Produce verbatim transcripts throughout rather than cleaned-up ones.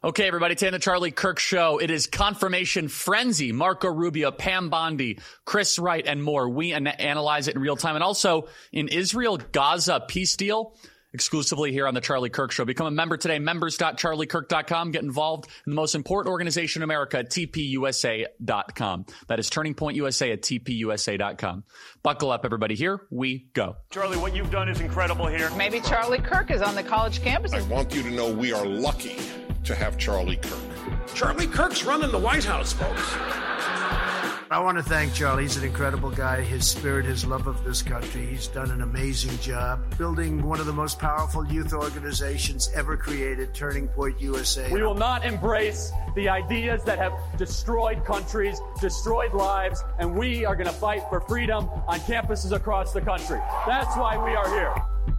Okay, everybody, today on the Charlie Kirk Show, it is confirmation frenzy. Marco Rubio, Pam Bondi, Chris Wright, and more. We an- analyze it in real time. And also, in Israel-Gaza peace deal, exclusively here on the Charlie Kirk Show. Become a member today, members dot charlie kirk dot com. Get involved in the most important organization in America at T P U S A dot com. That is Turning Point U S A at T P U S A dot com. Buckle up, everybody. Here we go. Charlie, what you've done is incredible here. Maybe Charlie Kirk is on the college campus. I want you to know we are lucky to have Charlie Kirk. Charlie Kirk's running the White House, folks. I want to thank Charlie. He's an incredible guy. His spirit, his love of this country. He's done an amazing job building one of the most powerful youth organizations ever created, Turning Point U S A. We will not embrace the ideas that have destroyed countries, destroyed lives, and we are going to fight for freedom on campuses across the country. That's why we are here.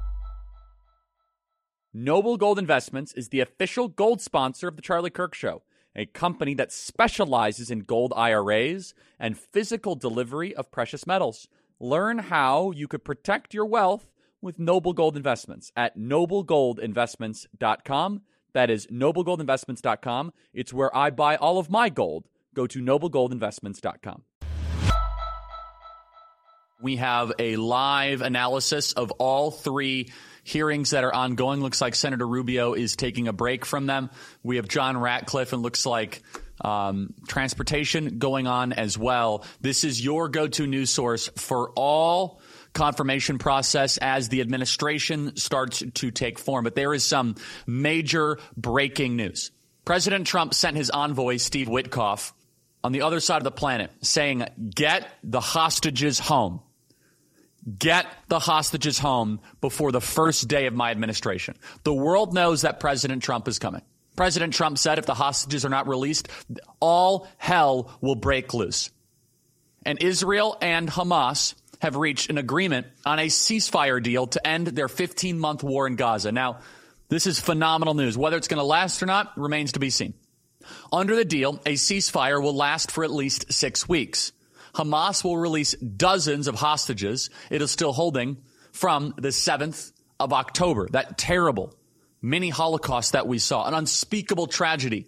Noble Gold Investments is the official gold sponsor of the Charlie Kirk Show, a company that specializes in gold I R As and physical delivery of precious metals. Learn how you could protect your wealth with Noble Gold Investments at noble gold investments dot com. That is noble gold investments dot com. It's where I buy all of my gold. Go to noble gold investments dot com. We have a live analysis of all three hearings that are ongoing. Looks like Senator Rubio is taking a break from them. We have John Ratcliffe, and looks like um, transportation going on as well. This is your go-to news source for all confirmation process as the administration starts to take form. But there is some major breaking news. President Trump sent his envoy, Steve Witkoff, on the other side of the planet saying, get the hostages home. Get the hostages home before the first day of my administration. The world knows that President Trump is coming. President Trump said if the hostages are not released, all hell will break loose. And Israel and Hamas have reached an agreement on a ceasefire deal to end their fifteen-month war in Gaza. Now, this is phenomenal news. Whether it's going to last or not remains to be seen. Under the deal, a ceasefire will last for at least six weeks. Hamas will release dozens of hostages it is still holding from the seventh of October. That terrible mini Holocaust that we saw, an unspeakable tragedy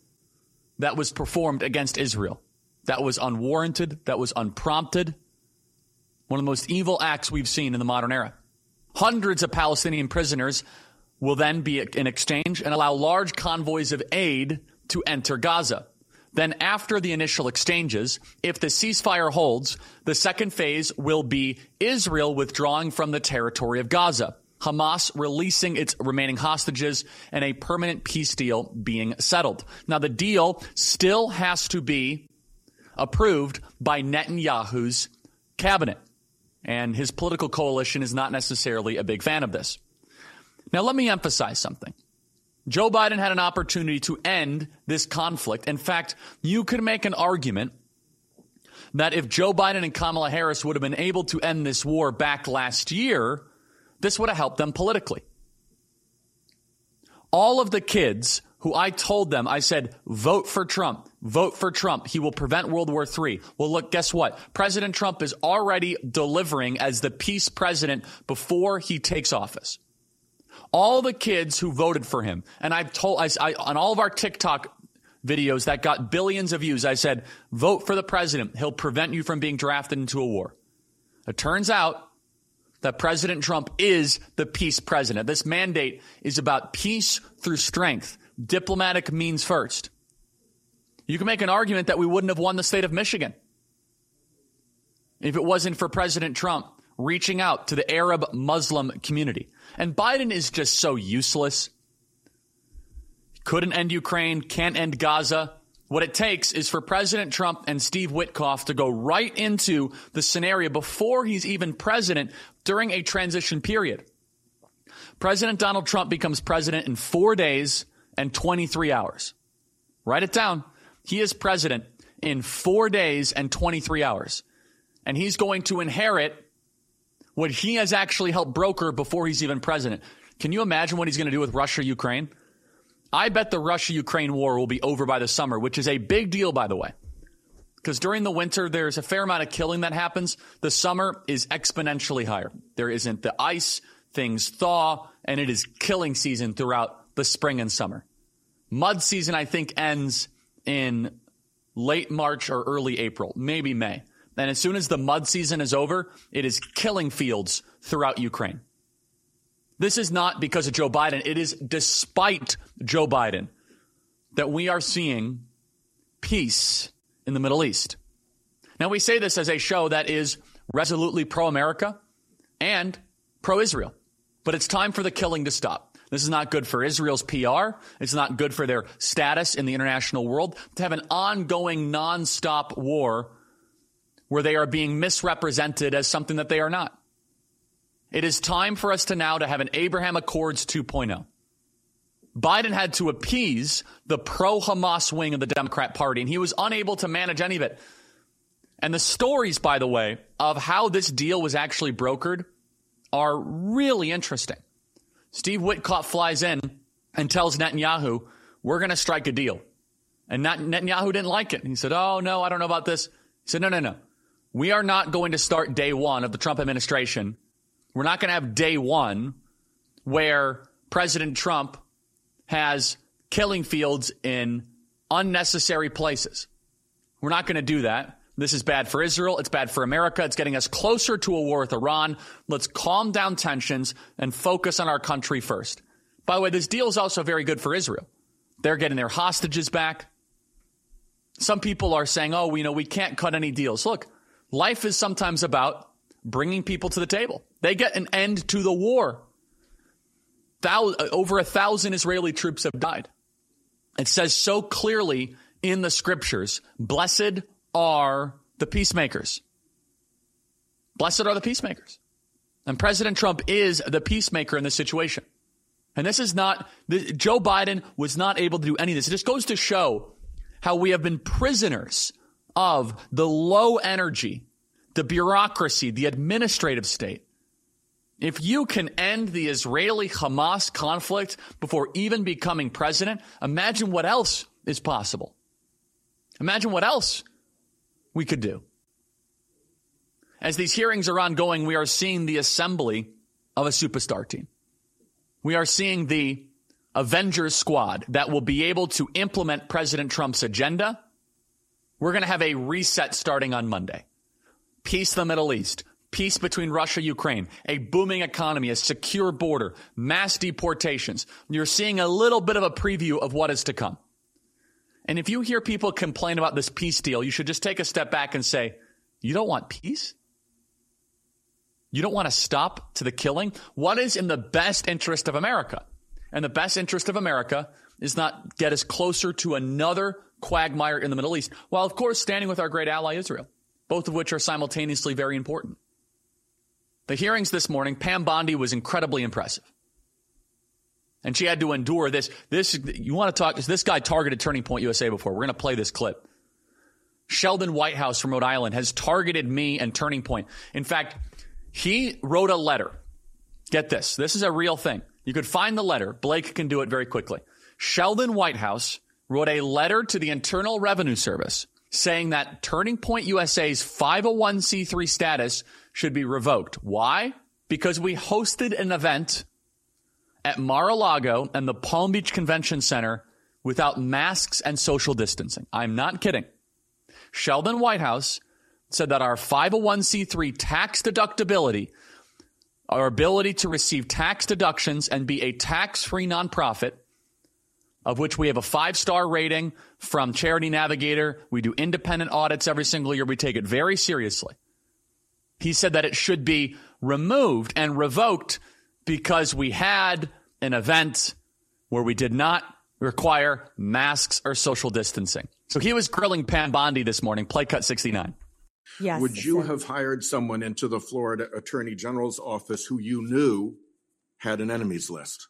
that was performed against Israel. That was unwarranted, that was unprompted. One of the most evil acts we've seen in the modern era. Hundreds of Palestinian prisoners will then be in exchange and allow large convoys of aid to enter Gaza. Then after the initial exchanges, if the ceasefire holds, the second phase will be Israel withdrawing from the territory of Gaza, Hamas releasing its remaining hostages, and a permanent peace deal being settled. Now, the deal still has to be approved by Netanyahu's cabinet, and his political coalition is not necessarily a big fan of this. Now, let me emphasize something. Joe Biden had an opportunity to end this conflict. In fact, you could make an argument that if Joe Biden and Kamala Harris would have been able to end this war back last year, this would have helped them politically. All of the kids who I told them, I said, vote for Trump, vote for Trump. He will prevent World War Three. Well, look, guess what? President Trump is already delivering as the peace president before he takes office. All the kids who voted for him, and I've told, I, I, on all of our TikTok videos that got billions of views, I said, vote for the president. He'll prevent you from being drafted into a war. It turns out that President Trump is the peace president. This mandate is about peace through strength. Diplomatic means first. You can make an argument that we wouldn't have won the state of Michigan if it wasn't for President Trump reaching out to the Arab Muslim community. And Biden is just so useless. Couldn't end Ukraine, can't end Gaza. What it takes is for President Trump and Steve Witkoff to go right into the scenario before he's even president during a transition period. President Donald Trump becomes president in four days and twenty-three hours. Write it down. He is president in four days and twenty-three hours. And he's going to inherit what he has actually helped broker before he's even president. Can you imagine what he's going to do with Russia-Ukraine? I bet the Russia-Ukraine war will be over by the summer, which is a big deal, by the way. Because during the winter, there's a fair amount of killing that happens. The summer is exponentially higher. There isn't the ice, things thaw, and it is killing season throughout the spring and summer. Mud season, I think, ends in late March or early April, maybe May. And as soon as the mud season is over, it is killing fields throughout Ukraine. This is not because of Joe Biden. It is despite Joe Biden that we are seeing peace in the Middle East. Now, we say this as a show that is resolutely pro-America and pro-Israel. But it's time for the killing to stop. This is not good for Israel's P R. It's not good for their status in the international world to have an ongoing, nonstop war where they are being misrepresented as something that they are not. It is time for us to now to have an Abraham Accords two point oh. Biden had to appease the pro-Hamas wing of the Democrat Party, and he was unable to manage any of it. And the stories, by the way, of how this deal was actually brokered are really interesting. Steve Witkoff flies in and tells Netanyahu, we're going to strike a deal. And Netanyahu didn't like it. He said, oh, no, I don't know about this. He said, no, no, no. We are not going to start day one of the Trump administration. We're not going to have day one where President Trump has killing fields in unnecessary places. We're not going to do that. This is bad for Israel. It's bad for America. It's getting us closer to a war with Iran. Let's calm down tensions and focus on our country first. By the way, this deal is also very good for Israel. They're getting their hostages back. Some people are saying, oh, you know, we can't cut any deals. Look, life is sometimes about bringing people to the table. They get an end to the war. Thou- over a thousand Israeli troops have died. It says so clearly in the scriptures, blessed are the peacemakers. Blessed are the peacemakers. And President Trump is the peacemaker in this situation. And this is not, this, Joe Biden was not able to do any of this. It just goes to show how we have been prisoners of the low energy, the bureaucracy, the administrative state. If you can end the Israeli-Hamas conflict before even becoming president, imagine what else is possible. Imagine what else we could do. As these hearings are ongoing, we are seeing the assembly of a superstar team. We are seeing the Avengers squad that will be able to implement President Trump's agenda. We're going to have a reset starting on Monday. Peace in the Middle East, peace between Russia and Ukraine, a booming economy, a secure border, mass deportations. You're seeing a little bit of a preview of what is to come. And if you hear people complain about this peace deal, you should just take a step back and say, you don't want peace? You don't want to stop to the killing? What is in the best interest of America? And the best interest of America is not get us closer to another quagmire in the Middle East, while, of course, standing with our great ally Israel, both of which are simultaneously very important. The hearings this morning, Pam Bondi was incredibly impressive. And she had to endure this. This you want to talk? This guy targeted Turning Point U S A before. We're going to play this clip. Sheldon Whitehouse from Rhode Island has targeted me and Turning Point. In fact, he wrote a letter. Get this. This is a real thing. You could find the letter. Blake can do it very quickly. Sheldon Whitehouse wrote a letter to the Internal Revenue Service saying that Turning Point U S A's five oh one c three status should be revoked. Why? Because we hosted an event at Mar-a-Lago and the Palm Beach Convention Center without masks and social distancing. I'm not kidding. Sheldon Whitehouse said that our five oh one c three tax deductibility, our ability to receive tax deductions and be a tax-free nonprofit, of which we have a five-star rating from Charity Navigator. We do independent audits every single year. We take it very seriously. He said that it should be removed and revoked because we had an event where we did not require masks or social distancing. So he was grilling Pam Bondi this morning. Play cut sixty-nine. Yes. Would you have hired someone into the Florida Attorney General's office who you knew had an enemies list?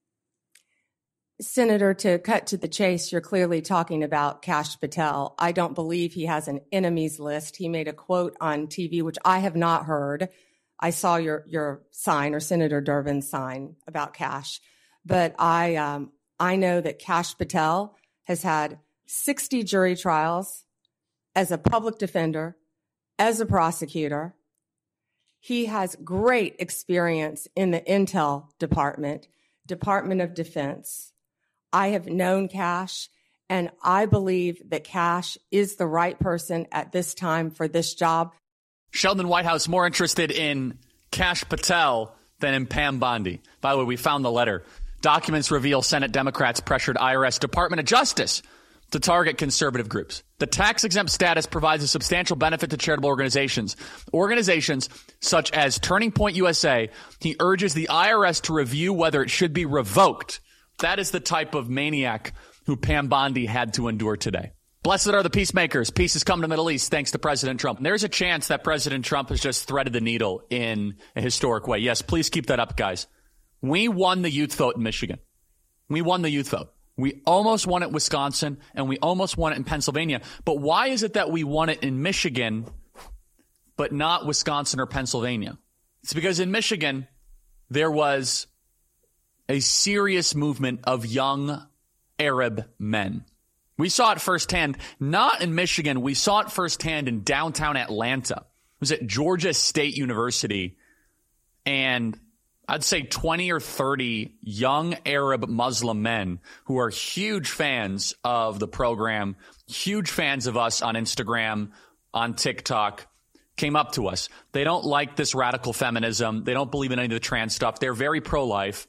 Senator, to cut to the chase, you're clearly talking about Kash Patel. I don't believe he has an enemies list. He made a quote on T V, which I have not heard. I saw your your sign or Senator Durbin's sign about Kash, but I um, I know that Kash Patel has had sixty jury trials as a public defender, as a prosecutor. He has great experience in the Intel Department, Department of Defense. I have known Kash, and I believe that Kash is the right person at this time for this job. Sheldon Whitehouse more interested in Kash Patel than in Pam Bondi. By the way, we found the letter. Documents reveal Senate Democrats pressured I R S Department of Justice to target conservative groups. The tax-exempt status provides a substantial benefit to charitable organizations. Organizations such as Turning Point U S A. He urges the I R S to review whether it should be revoked. That is the type of maniac who Pam Bondi had to endure today. Blessed are the peacemakers. Peace has come to the Middle East thanks to President Trump. And there's a chance that President Trump has just threaded the needle in a historic way. Yes, please keep that up, guys. We won the youth vote in Michigan. We won the youth vote. We almost won it in Wisconsin, and we almost won it in Pennsylvania. But why is it that we won it in Michigan, but not Wisconsin or Pennsylvania? It's because in Michigan, there was a serious movement of young Arab men. We saw it firsthand, not in Michigan. We saw it firsthand in downtown Atlanta. It was at Georgia State University, and I'd say twenty or thirty young Arab Muslim men who are huge fans of the program, huge fans of us on Instagram, on TikTok, came up to us. They don't like this radical feminism. They don't believe in any of the trans stuff. They're very pro-life.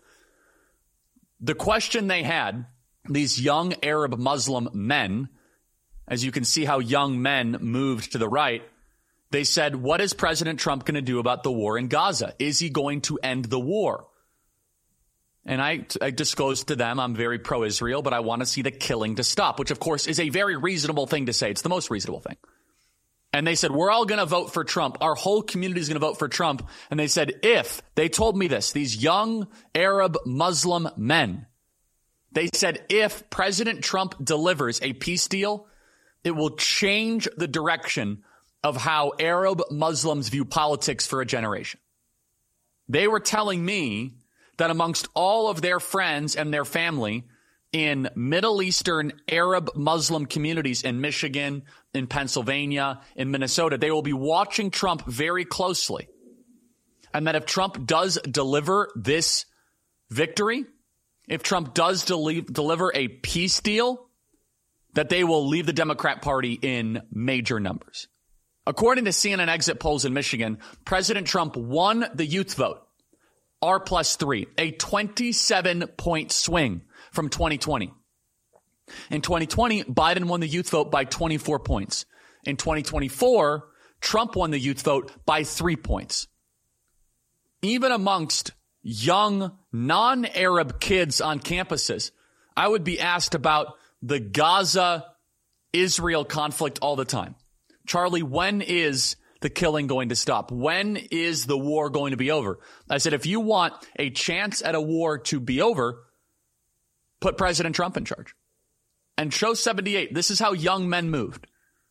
The question they had, these young Arab Muslim men, as you can see how young men moved to the right, they said, what is President Trump going to do about the war in Gaza? Is he going to end the war? And I, I disclosed to them, I'm very pro-Israel, but I want to see the killing to stop, which, of course, is a very reasonable thing to say. It's the most reasonable thing. And they said, we're all going to vote for Trump. Our whole community is going to vote for Trump. And they said, if, they told me this, these young Arab Muslim men, they said, if President Trump delivers a peace deal, it will change the direction of how Arab Muslims view politics for a generation. They were telling me that amongst all of their friends and their family in Middle Eastern Arab Muslim communities in Michigan, in Pennsylvania, in Minnesota, they will be watching Trump very closely. And that if Trump does deliver this victory, if Trump does del- deliver a peace deal, that they will leave the Democrat Party in major numbers. According to C N N exit polls in Michigan, President Trump won the youth vote, R plus three, a twenty-seven point swing from twenty twenty. In twenty twenty, Biden won the youth vote by twenty-four points. In twenty twenty-four, Trump won the youth vote by three points. Even amongst young, non-Arab kids on campuses, I would be asked about the Gaza-Israel conflict all the time. Charlie, when is the killing going to stop? When is the war going to be over? I said, if you want a chance at a war to be over, put President Trump in charge. And show seventy-eight, this is how young men moved.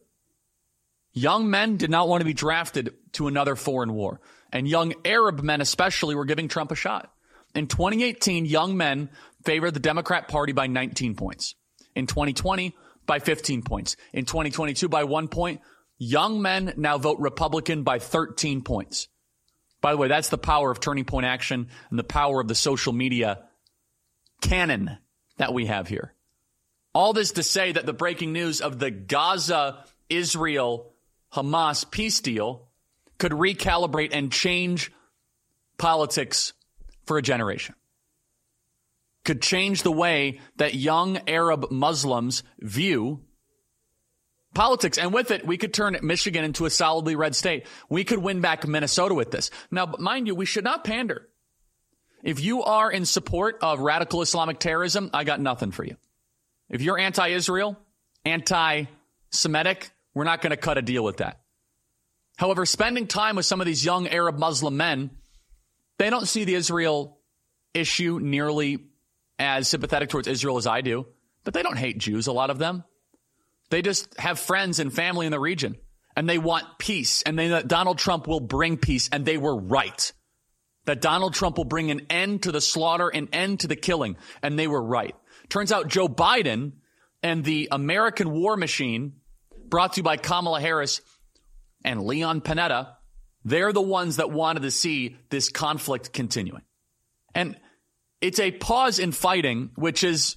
Young men did not want to be drafted to another foreign war. And young Arab men especially were giving Trump a shot. In twenty eighteen, young men favored the Democrat Party by nineteen points. In twenty twenty, by fifteen points. In twenty twenty-two, by one point. Young men now vote Republican by thirteen points. By the way, that's the power of Turning Point Action and the power of the social media cannon that we have here. All this to say that the breaking news of the Gaza-Israel-Hamas peace deal could recalibrate and change politics for a generation. Could change the way that young Arab Muslims view politics. And with it, we could turn Michigan into a solidly red state. We could win back Minnesota with this. Now, mind you, we should not pander. If you are in support of radical Islamic terrorism, I got nothing for you. If you're anti-Israel, anti-Semitic, we're not going to cut a deal with that. However, spending time with some of these young Arab Muslim men, they don't see the Israel issue nearly as sympathetic towards Israel as I do, but they don't hate Jews, a lot of them. They just have friends and family in the region, and they want peace, and they that Donald Trump will bring peace, and they were right. That Donald Trump will bring an end to the slaughter, an end to the killing, and they were right. Turns out Joe Biden and the American war machine, brought to you by Kamala Harris and Leon Panetta, they're the ones that wanted to see this conflict continuing. And it's a pause in fighting, which is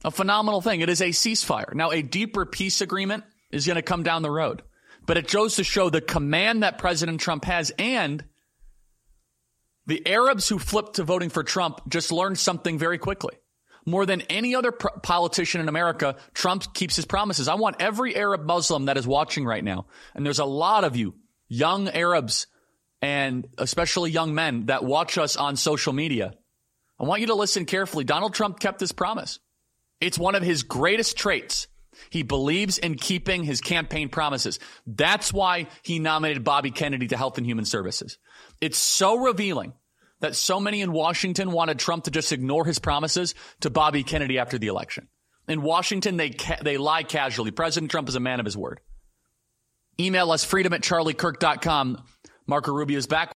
A phenomenal thing. It is a ceasefire. Now, a deeper peace agreement is going to come down the road. But it goes to show the command that President Trump has, and the Arabs who flipped to voting for Trump just learned something very quickly. More than any other pro- politician in America, Trump keeps his promises. I want every Arab Muslim that is watching right now, and there's a lot of you, young Arabs, and especially young men that watch us on social media. I want you to listen carefully. Donald Trump kept his promise. It's one of his greatest traits. He believes in keeping his campaign promises. That's why he nominated Bobby Kennedy to Health and Human Services. It's so revealing that so many in Washington wanted Trump to just ignore his promises to Bobby Kennedy after the election. In Washington, they ca- they lie casually. President Trump is a man of his word. Email us, freedom at charlie kirk dot com. Marco Rubio is back.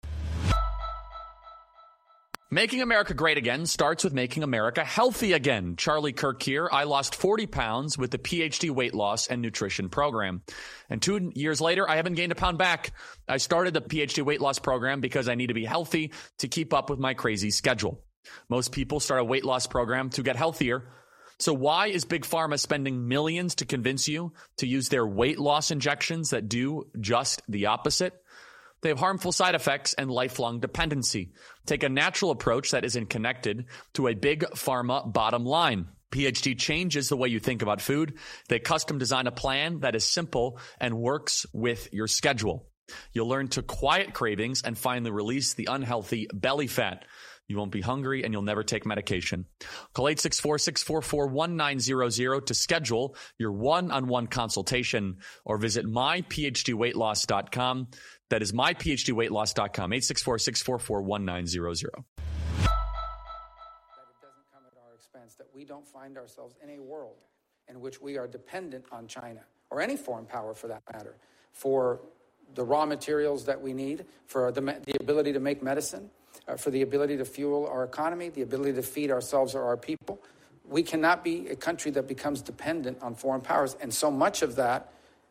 Making America great again starts with making America healthy again. Charlie Kirk here. I lost forty pounds with the P H D weight loss and nutrition program. And two years later, I haven't gained a pound back. I started the P H D weight loss program because I need to be healthy to keep up with my crazy schedule. Most people start a weight loss program to get healthier. So why is Big Pharma spending millions to convince you to use their weight loss injections that do just the opposite? They have harmful side effects and lifelong dependency. Take a natural approach that isn't connected to a big pharma bottom line. P H D changes the way you think about food. They custom design a plan that is simple and works with your schedule. You'll learn to quiet cravings and finally release the unhealthy belly fat. You won't be hungry and you'll never take medication. Call eight six four, six four four, one nine zero zero to schedule your one-on-one consultation or visit my p h d weight loss dot com. That is my p h d weight loss dot com, eight six four, six four four, one nine zero zero. That it doesn't come at our expense, that we don't find ourselves in a world in which we are dependent on China, or any foreign power for that matter, for the raw materials that we need, for the, the ability to make medicine, uh, for the ability to fuel our economy, the ability to feed ourselves or our people. We cannot be a country that becomes dependent on foreign powers, and so much of that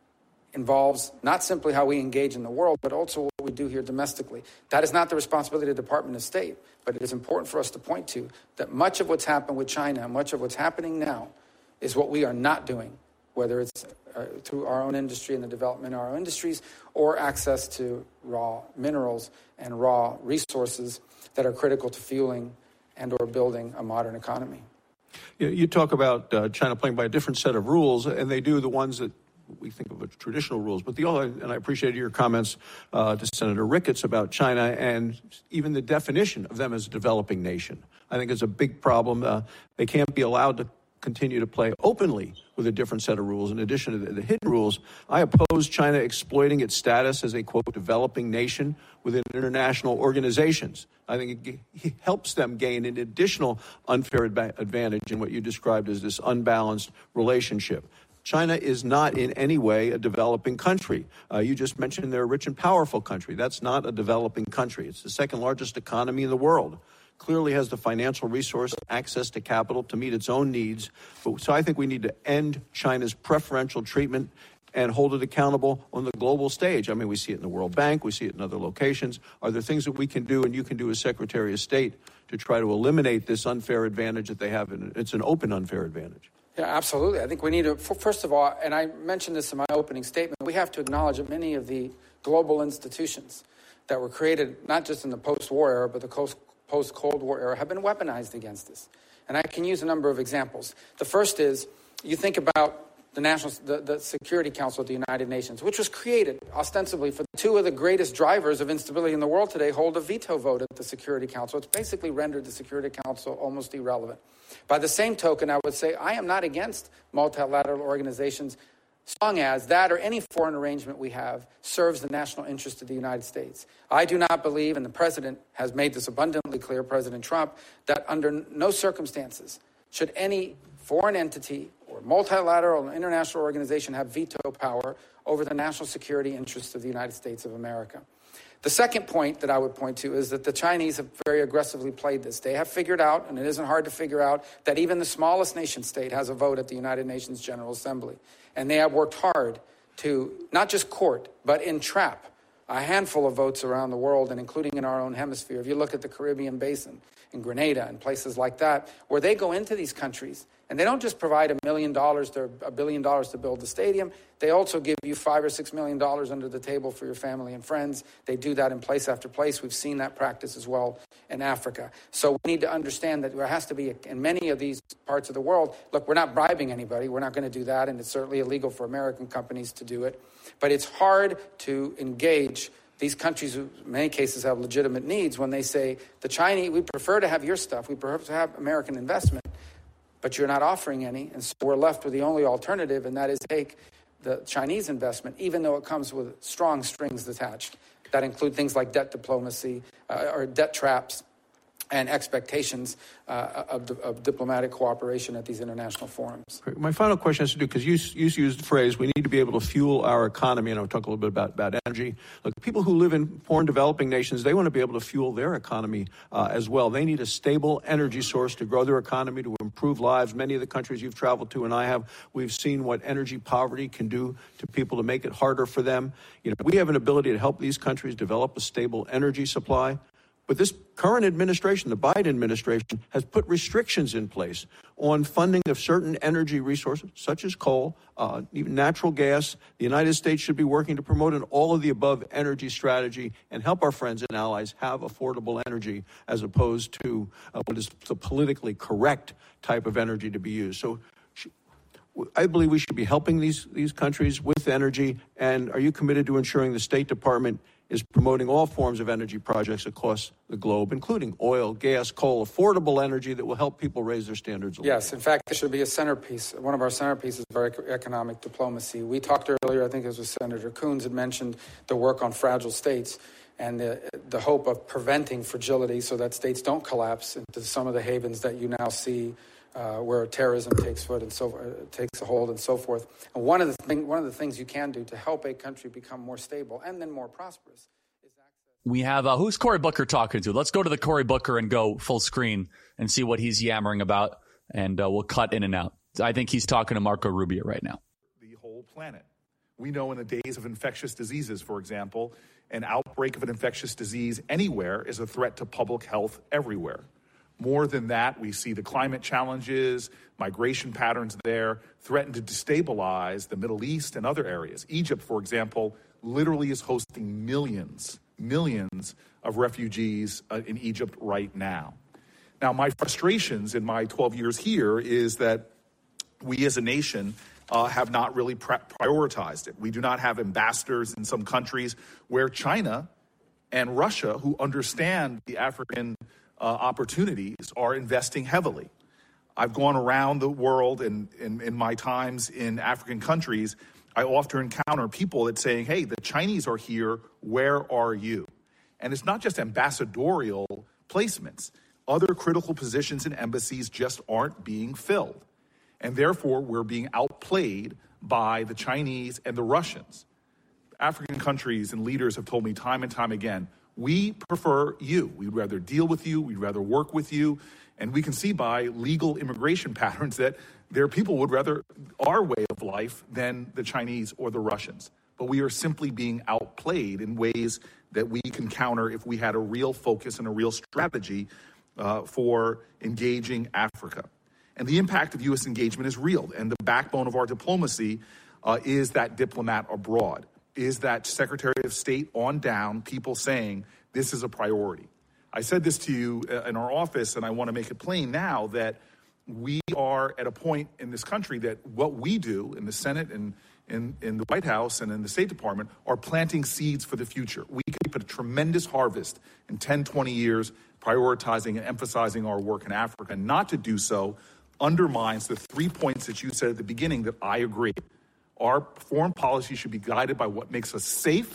involves not simply how we engage in the world, but also what we do here domestically. That is not the responsibility of the Department of State, but it is important for us to point to that much of what's happened with China and much of what's happening now is what we are not doing, whether it's uh, through our own industry and the development of our own industries or access to raw minerals and raw resources that are critical to fueling and or building a modern economy. You, you talk about uh, China playing by a different set of rules, and they do the ones that we think of as traditional rules. But the only, and I appreciated your comments uh, to Senator Ricketts about China and even the definition of them as a developing nation. I think it's a big problem. Uh, they can't be allowed to continue to play openly with a different set of rules in addition to the, the hidden rules. I oppose China exploiting its status as a, quote, developing nation within international organizations. I think it, it helps them gain an additional unfair adva- advantage in what you described as this unbalanced relationship. China is not in any way a developing country. Uh, you just mentioned they're a rich and powerful country. That's not a developing country. It's the second largest economy in the world. Clearly has the financial resource, access to capital to meet its own needs. But, so I think we need to end China's preferential treatment and hold it accountable on the global stage. I mean, we see it in the World Bank. We see it in other locations. Are there things that we can do and you can do as Secretary of State to try to eliminate this unfair advantage that they have? And it's an open unfair advantage. Yeah, absolutely. I think we need to, first of all, and I mentioned this in my opening statement, we have to acknowledge that many of the global institutions that were created, not just in the post-war era, but the post-Cold War era, have been weaponized against us. And I can use a number of examples. The first is, you think about the National, the, the Security Council of the United Nations, which was created ostensibly for two of the greatest drivers of instability in the world today, hold a veto vote at the Security Council. It's basically rendered the Security Council almost irrelevant. By the same token, I would say I am not against multilateral organizations as long as that or any foreign arrangement we have serves the national interest of the United States. I do not believe, and the president has made this abundantly clear, President Trump, that under no circumstances should any foreign entity or multilateral or international organization have veto power over the national security interests of the United States of America. The second point that I would point to is that the Chinese have very aggressively played this. They have figured out, and it isn't hard to figure out, that even the smallest nation state has a vote at the United Nations General Assembly. And they have worked hard to not just court, but entrap a handful of votes around the world, and including in our own hemisphere. If you look at the Caribbean Basin, in Grenada and places like that, where they go into these countries And they don't just provide a million dollars to a billion dollars to build the stadium. They also give you five or six million dollars under the table for your family and friends. They do that in place after place. We've seen that practice as well in Africa. So we need to understand that there has to be, in many of these parts of the world, look, we're not bribing anybody. We're not going to do that. And it's certainly illegal for American companies to do it. But it's hard to engage these countries who in many cases have legitimate needs when they say, the Chinese, we prefer to have your stuff. We prefer to have American investment. But you're not offering any, and so we're left with the only alternative, and that is take the Chinese investment, even though it comes with strong strings attached that include things like debt diplomacy uh, or debt traps and expectations uh, of, of diplomatic cooperation at these international forums. My final question has to do, because you, you used the phrase, we need to be able to fuel our economy, and I'll talk a little bit about, about energy. Look, people who live in poor and developing nations, they want to be able to fuel their economy uh, as well. They need a stable energy source to grow their economy, to improve lives. Many of the countries you've traveled to and I have, we've seen what energy poverty can do to people to make it harder for them. You know, we have an ability to help these countries develop a stable energy supply. But this current administration, the Biden administration, has put restrictions in place on funding of certain energy resources, such as coal, uh, even natural gas. The United States should be working to promote an all-of-the-above energy strategy and help our friends and allies have affordable energy as opposed to uh, what is the politically correct type of energy to be used. So I believe we should be helping these, these countries with energy. And are you committed to ensuring the State Department is promoting all forms of energy projects across the globe, including oil, gas, coal, affordable energy that will help people raise their standards of living? Yes, in fact, there should be a centerpiece. One of our centerpieces is our economic diplomacy. We talked earlier, I think it was with Senator Coons, had mentioned the work on fragile states and the, the hope of preventing fragility so that states don't collapse into some of the havens that you now see Uh, where terrorism takes foot and so uh, takes a hold and so forth. And one of the thing, one of the things you can do to help a country become more stable and then more prosperous is access. We have uh, who's Cory Booker talking to? Let's go to the Cory Booker and go full screen and see what he's yammering about, and uh, we'll cut in and out. I think he's talking to Marco Rubio right now. The whole planet. We know in the days of infectious diseases, for example, an outbreak of an infectious disease anywhere is a threat to public health everywhere. More than that, we see the climate challenges, migration patterns there, threaten to destabilize the Middle East and other areas. Egypt, for example, literally is hosting millions, millions of refugees uh, in Egypt right now. Now, my frustrations in my twelve years here is that we as a nation uh, have not really pre- prioritized it. We do not have ambassadors in some countries where China and Russia, who understand the African Uh, opportunities, are investing heavily. I've gone around the world, and in, in my times in African countries, I often encounter people that saying, hey, the Chinese are here, where are you? And it's not just ambassadorial placements. Other critical positions in embassies just aren't being filled. And therefore, we're being outplayed by the Chinese and the Russians. African countries and leaders have told me time and time again, we prefer you. We'd rather deal with you. We'd rather work with you. And we can see by legal immigration patterns that their people would rather our way of life than the Chinese or the Russians. But we are simply being outplayed in ways that we can counter if we had a real focus and a real strategy uh, for engaging Africa. And the impact of U S engagement is real. And the backbone of our diplomacy uh, is that diplomat abroad. Is that Secretary of State on down, people saying this is a priority. I said this to you in our office, and I want to make it plain now that we are at a point in this country that what we do in the Senate and in, in the White House and in the State Department are planting seeds for the future. We can put a tremendous harvest in ten, twenty years, prioritizing and emphasizing our work in Africa. Not to do so undermines the three points that you said at the beginning that I agree. Our foreign policy should be guided by what makes us safe,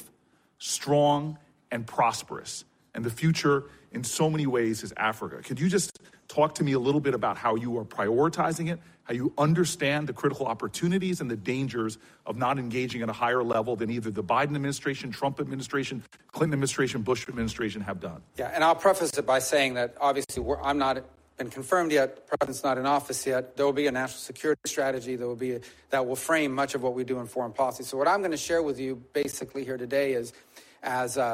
strong, and prosperous. And the future, in so many ways, is Africa. Could you just talk to me a little bit about how you are prioritizing it, how you understand the critical opportunities and the dangers of not engaging at a higher level than either the Biden administration, Trump administration, Clinton administration, Bush administration have done? Yeah, and I'll preface it by saying that obviously we're, I'm not been confirmed yet. The president's not in office yet. There will be a national security strategy. There will be a, that will frame much of what we do in foreign policy. So what I'm going to share with you basically here today is, as uh,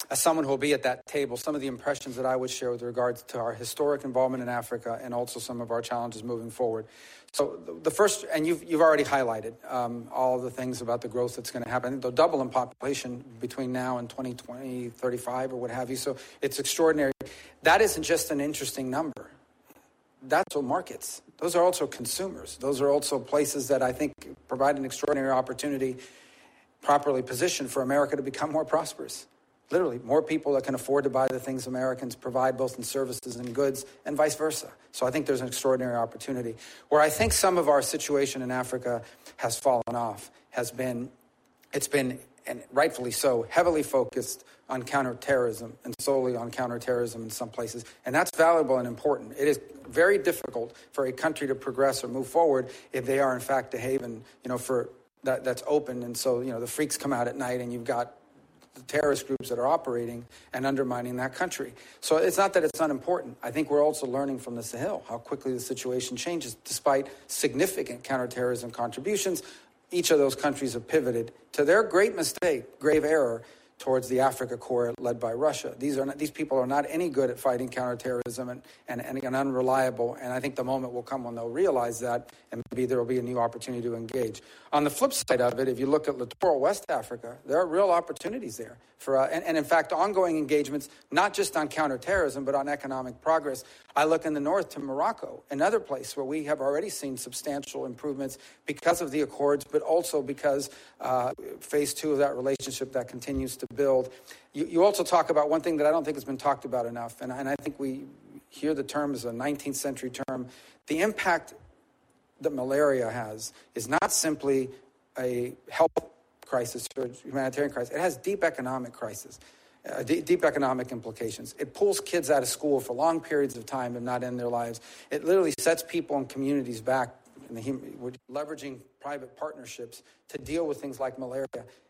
as someone who will be at that table, some of the impressions that I would share with regards to our historic involvement in Africa and also some of our challenges moving forward. So the first, and you've, you've already highlighted um, all the things about the growth that's going to happen. They'll double in population between now and twenty twenty, thirty-five or what have you. So it's extraordinary. That isn't just an interesting number. That's also markets. Those are also consumers. Those are also places that I think provide an extraordinary opportunity, properly positioned, for America to become more prosperous. Literally, more people that can afford to buy the things Americans provide, both in services and goods, and vice versa. So I think there's an extraordinary opportunity. Where I think some of our situation in Africa has fallen off has been, it's been, and rightfully so, heavily focused on counterterrorism and solely on counterterrorism in some places. And that's valuable and important. It is very difficult for a country to progress or move forward if they are, in fact, a haven, you know, for that, that's open. And so, you know, the freaks come out at night and you've got the terrorist groups that are operating and undermining that country. So it's not that it's unimportant. I think we're also learning from the Sahel how quickly the situation changes. Despite significant counterterrorism contributions, each of those countries have pivoted to their great mistake, grave error, towards the Africa Corps led by Russia. These are not, these people are not any good at fighting counterterrorism and, and, and, and unreliable. And I think the moment will come when they'll realize that, and maybe there will be a new opportunity to engage. On the flip side of it, if you look at littoral West Africa, there are real opportunities there for, uh, and, and in fact, ongoing engagements, not just on counterterrorism, but on economic progress. I look in the north to Morocco, another place where we have already seen substantial improvements because of the accords, but also because uh, phase two of that relationship that continues to build. You, you also talk about one thing that I don't think has been talked about enough, and, and I think we hear the term as a nineteenth century term. The impact that malaria has is not simply a health crisis or humanitarian crisis. It has deep economic crisis, uh, deep, deep economic implications. It pulls kids out of school for long periods of time and not end their lives. It literally sets people and communities back, in the, leveraging private partnerships to deal with things like malaria.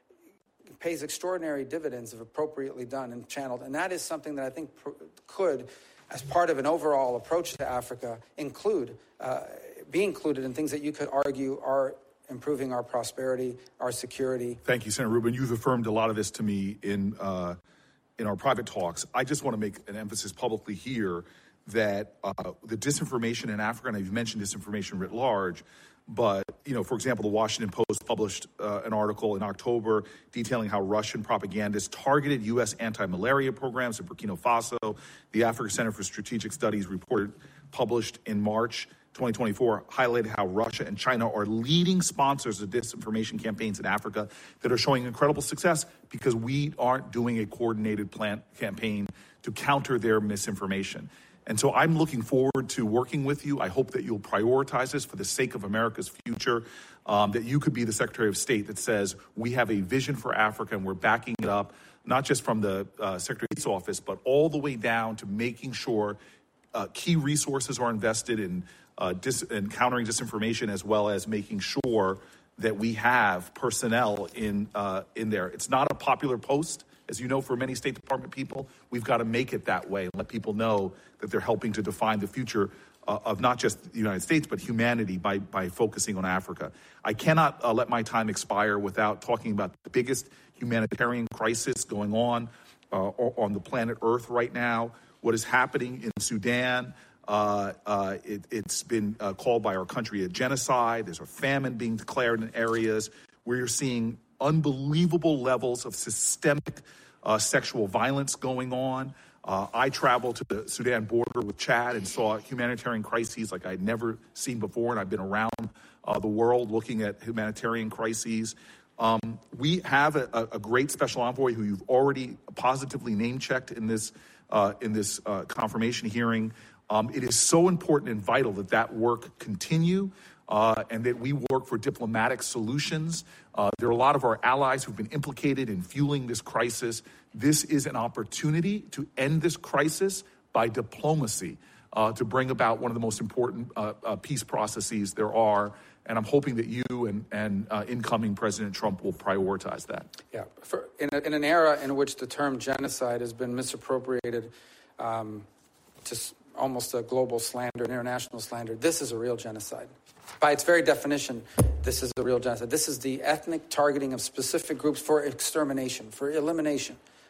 It pays extraordinary dividends if appropriately done and channeled. And that is something that I think pr- could, as part of an overall approach to Africa, include uh, be included in things that you could argue are improving our prosperity, our security. Thank you, Senator Rubin. You've affirmed a lot of this to me in uh, in our private talks. I just want to make an emphasis publicly here that uh, the disinformation in Africa, and I've mentioned disinformation writ large, but, you know, for example, the Washington Post published uh, an article in October detailing how Russian propagandists targeted U S anti-malaria programs in Burkina Faso. The Africa Center for Strategic Studies report published in March twenty twenty-four highlighted how Russia and China are leading sponsors of disinformation campaigns in Africa that are showing incredible success because we aren't doing a coordinated plan campaign to counter their misinformation. And so I'm looking forward to working with you. I hope that you'll prioritize this for the sake of America's future, um, that you could be the Secretary of State that says we have a vision for Africa and we're backing it up, not just from the uh, Secretary of State's office, but all the way down to making sure uh, key resources are invested in uh, dis- in countering disinformation, as well as making sure that we have personnel in uh, in there. It's not a popular post. As you know, for many State Department people, we've got to make it that way and let people know that they're helping to define the future uh, of not just the United States, but humanity by, by focusing on Africa. I cannot uh, let my time expire without talking about the biggest humanitarian crisis going on uh, on the planet Earth right now, what is happening in Sudan. Uh, uh, it, it's been uh, called by our country a genocide. There's a famine being declared in areas where you're seeing unbelievable levels of systemic uh, sexual violence going on. Uh, I traveled to the Sudan border with Chad and saw humanitarian crises like I'd never seen before, and I've been around uh, the world looking at humanitarian crises. Um, we have a, a great special envoy who you've already positively name-checked in this uh, in this uh, confirmation hearing. Um, it is so important and vital that that work continue. Uh, and that we work for diplomatic solutions. Uh, there are a lot of our allies who've been implicated in fueling this crisis. This is an opportunity to end this crisis by diplomacy, uh, to bring about one of the most important uh, uh, peace processes there are. And I'm hoping that you and, and uh, incoming President Trump will prioritize that. Yeah, for, in, a, in an era in which the term genocide has been misappropriated um, to almost a global slander, an international slander, this is a real genocide. By its very definition, this is the real genocide. This is the ethnic targeting of specific groups for extermination, for elimination,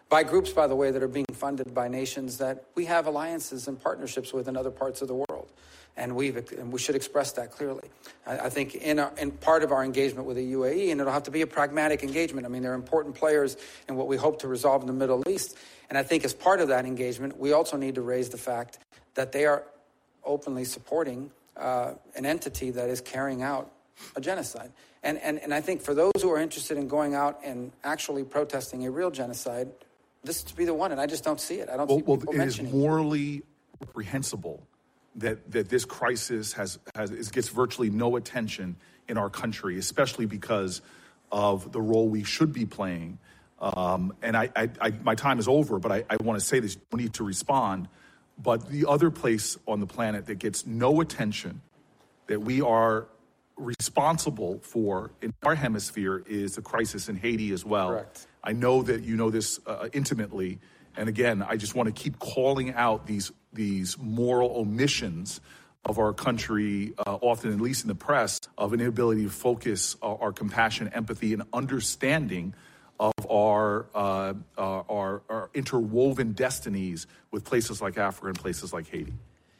by groups, by the way, that are being funded by nations that we have alliances and partnerships with in other parts of the world. And, we've, and we should express that clearly. I, I think in, our, in part of our engagement with the U A E, and it'll have to be a pragmatic engagement. I mean, they're important players in what we hope to resolve in the Middle East. And I think as part of that engagement, we also need to raise the fact that they are openly supporting uh, an entity that is carrying out a genocide. And, and, and I think for those who are interested in going out and actually protesting a real genocide, this to be the one. And I just don't see it. I don't well, see people well, it mentioning is morally reprehensible that that this crisis has, has is, gets virtually no attention in our country, especially because of the role we should be playing. Um, and I, I, I, my time is over, but I, I want to say this: you need to respond. But the other place on the planet that gets no attention, that we are responsible for in our hemisphere, is the crisis in Haiti as well. Correct. I know that you know this uh, intimately. And again, I just want to keep calling out these these moral omissions of our country, uh, often, at least in the press, of an inability to focus our, our compassion, empathy, and understanding of our, uh, uh, our our interwoven destinies with places like Africa and places like Haiti.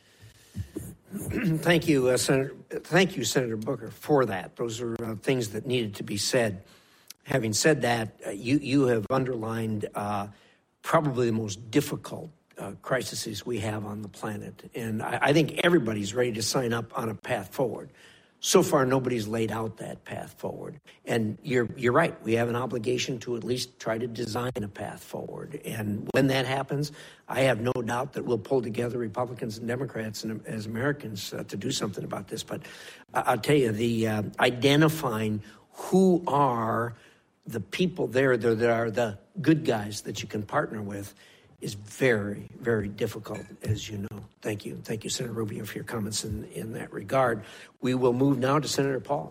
Thank you, uh, Senator. Thank you, Senator Booker, for that. Those are uh, things that needed to be said. Having said that, uh, you you have underlined uh, probably the most difficult uh, crises we have on the planet, and I, I think everybody's ready to sign up on a path forward. So far, nobody's laid out that path forward. And you're you're right. We have an obligation to at least try to design a path forward. And when that happens, I have no doubt that we'll pull together Republicans and Democrats and as Americans uh, to do something about this. But I'll tell you, the uh, identifying who are the people there that are the good guys that you can partner with is very, very difficult, as you know. Thank you. Thank you, Senator Rubio, for your comments in, in that regard. We will move now to Senator Paul.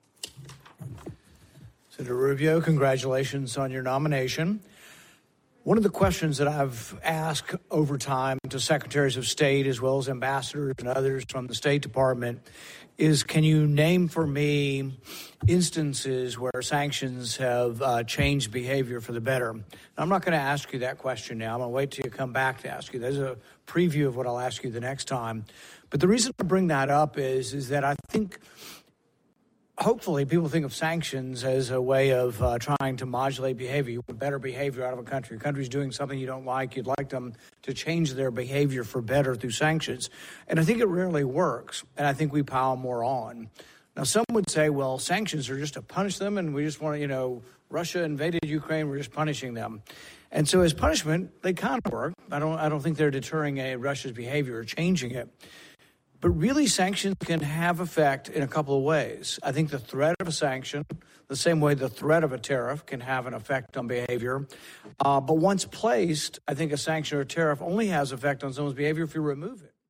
Senator Rubio, congratulations on your nomination. One of the questions that I've asked over time to secretaries of state as well as ambassadors and others from the State Department is, can you name for me instances where sanctions have uh, changed behavior for the better? Now, I'm not going to ask you that question now. I'm going to wait till you come back to ask you. There's a preview of what I'll ask you the next time. But the reason I bring that up is, is that I think hopefully people think of sanctions as a way of uh, trying to modulate behavior. You want better behavior out of a country. A country's doing something you don't like. You'd like them to change their behavior for better through sanctions. And I think it rarely works. And I think we pile more on. Now, some would say, well, sanctions are just to punish them. And we just want to, you know, Russia invaded Ukraine. We're just punishing them. And so as punishment, they kind of work. I don't, I don't think they're deterring a Russia's behavior or changing it. But really, sanctions can have effect in a couple of ways. I think the threat of a sanction, the same way the threat of a tariff can have an effect on behavior. Uh, but once placed, I think a sanction or a tariff only has effect on someone's behavior if you remove it.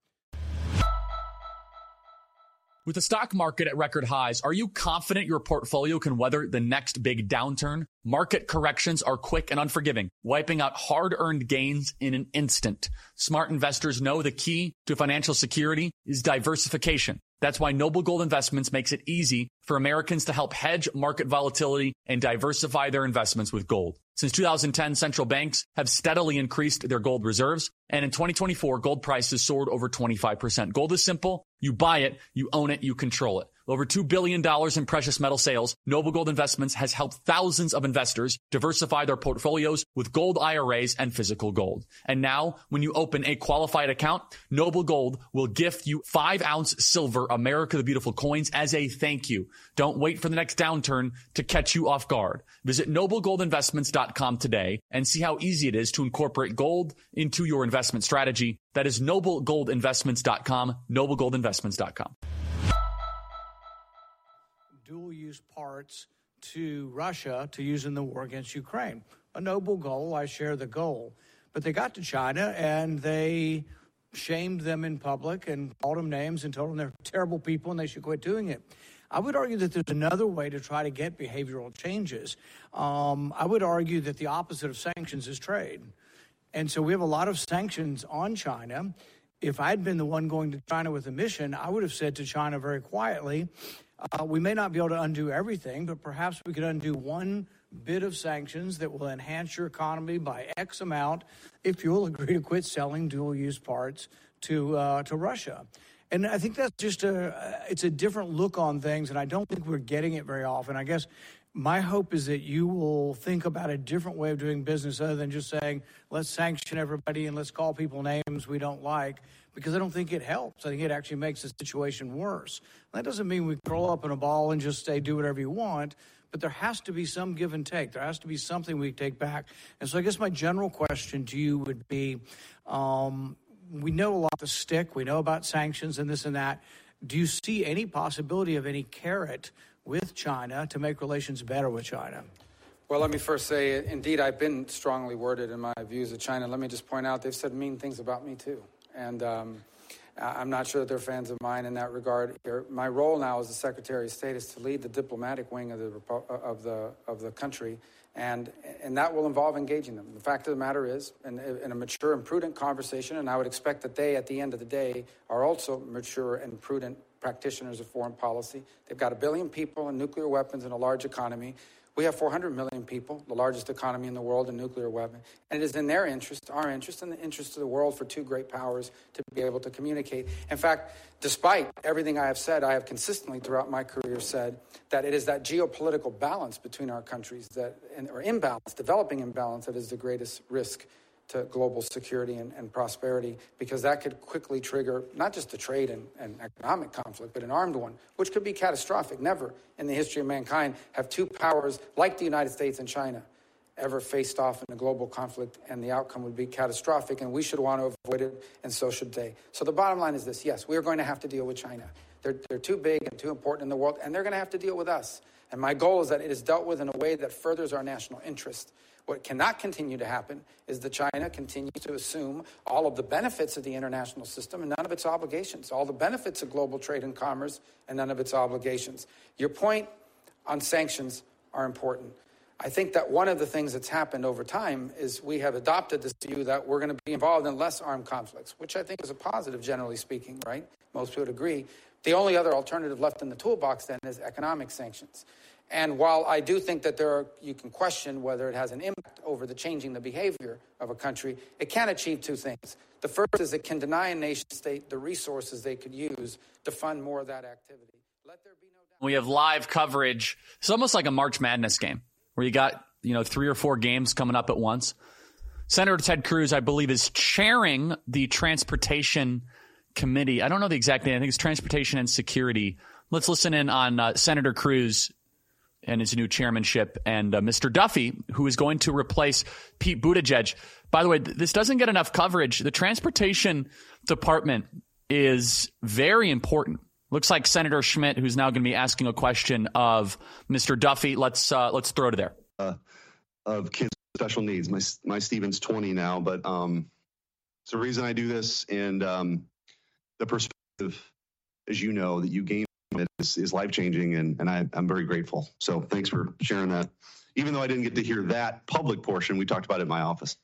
With the stock market at record highs, are you confident your portfolio can weather the next big downturn? Market corrections are quick and unforgiving, wiping out hard-earned gains in an instant. Smart investors know the key to financial security is diversification. That's why Noble Gold Investments makes it easy for Americans to help hedge market volatility and diversify their investments with gold. Since two thousand ten, central banks have steadily increased their gold reserves, and in twenty twenty-four, gold prices soared over twenty-five percent. Gold is simple. You buy it, you own it, you control it. Over two billion dollars in precious metal sales, Noble Gold Investments has helped thousands of investors diversify their portfolios with gold I R As and physical gold. And now, when you open a qualified account, Noble Gold will gift you five ounce silver America the Beautiful coins as a thank you. Don't wait for the next downturn to catch you off guard. Visit noble gold investments dot com today and see how easy it is to incorporate gold into your investment strategy. That is noble gold investments dot com, noble gold investments dot com. Dual-use parts to Russia to use in the war against Ukraine. A noble goal. I share the goal. But they got to China and they shamed them in public and called them names and told them they're terrible people and they should quit doing it. I would argue that there's another way to try to get behavioral changes. Um, I would argue that the opposite of sanctions is trade. And so we have a lot of sanctions on China. If I'd been the one going to China with a mission, I would have said to China very quietly, uh, we may not be able to undo everything, but perhaps we could undo one bit of sanctions that will enhance your economy by X amount if you'll agree to quit selling dual-use parts to uh, to Russia. And I think that's just a, it's a different look on things, and I don't think we're getting it very often. I guess my hope is that you will think about a different way of doing business other than just saying, let's sanction everybody and let's call people names we don't like, because I don't think it helps. I think it actually makes the situation worse. That doesn't mean we curl up in a ball and just say, do whatever you want, but there has to be some give and take. There has to be something we take back. And so I guess my general question to you would be, um, we know a lot to stick. We know about sanctions and this and that. Do you see any possibility of any carrot with China to make relations better with China? Well, let me first say, indeed, I've been strongly worded in my views of China. Let me just point out, they've said mean things about me, too. And um, I'm not sure that they're fans of mine in that regard. My role now as the Secretary of State is to lead the diplomatic wing of the of the of the country, and and that will involve engaging them. The fact of the matter is, in, in a mature and prudent conversation, and I would expect that they, at the end of the day, are also mature and prudent practitioners of foreign policy. They've got a billion people and nuclear weapons and a large economy. We have four hundred million people, the largest economy in the world in nuclear weapons. And it is in their interest, our interest, and the interest of the world for two great powers to be able to communicate. In fact, despite everything I have said, I have consistently throughout my career said that it is that geopolitical balance between our countries, that, or imbalance, developing imbalance, that is the greatest risk to global security and, and prosperity, because that could quickly trigger not just a trade and, and economic conflict, but an armed one, which could be catastrophic. Never in the history of mankind have two powers like the United States and China ever faced off in a global conflict, and the outcome would be catastrophic, and we should want to avoid it, and so should they. So the bottom line is this: yes, we are going to have to deal with China. They're, they're too big and too important in the world, and they're going to have to deal with us. And my goal is that it is dealt with in a way that furthers our national interest. What cannot continue to happen is that China continues to assume all of the benefits of the international system and none of its obligations, all the benefits of global trade and commerce and none of its obligations. Your point on sanctions are important. I think that one of the things that's happened over time is we have adopted this view that we're going to be involved in less armed conflicts, which I think is a positive, generally speaking, right? Most people would agree. The only other alternative left in the toolbox then is economic sanctions. And while I do think that there are, you can question whether it has an impact over the changing the behavior of a country, it can achieve two things. The first is it can deny a nation state the resources they could use to fund more of that activity. Let there be no doubt. We have live coverage. It's almost like a March Madness game where you got, you know, three or four games coming up at once. Senator Ted Cruz, I believe, is chairing the Transportation Committee. I don't know the exact name. I think it's Transportation and Security. Let's listen in on uh, Senator Cruz and his new chairmanship, and uh, Mister Duffy, who is going to replace Pete Buttigieg. By the way, th- this doesn't get enough coverage. The Transportation Department is very important. Looks like Senator Schmidt, who's now going to be asking a question of Mister Duffy. Let's uh, let's throw to there. Uh, of kids with special needs. My my Stephen's twenty now, but um, it's the reason I do this, and um, the perspective, as you know, that you gain is, is life-changing, and, and I, I'm very grateful. So thanks for sharing that. Even though I didn't get to hear that public portion, we talked about it in my office.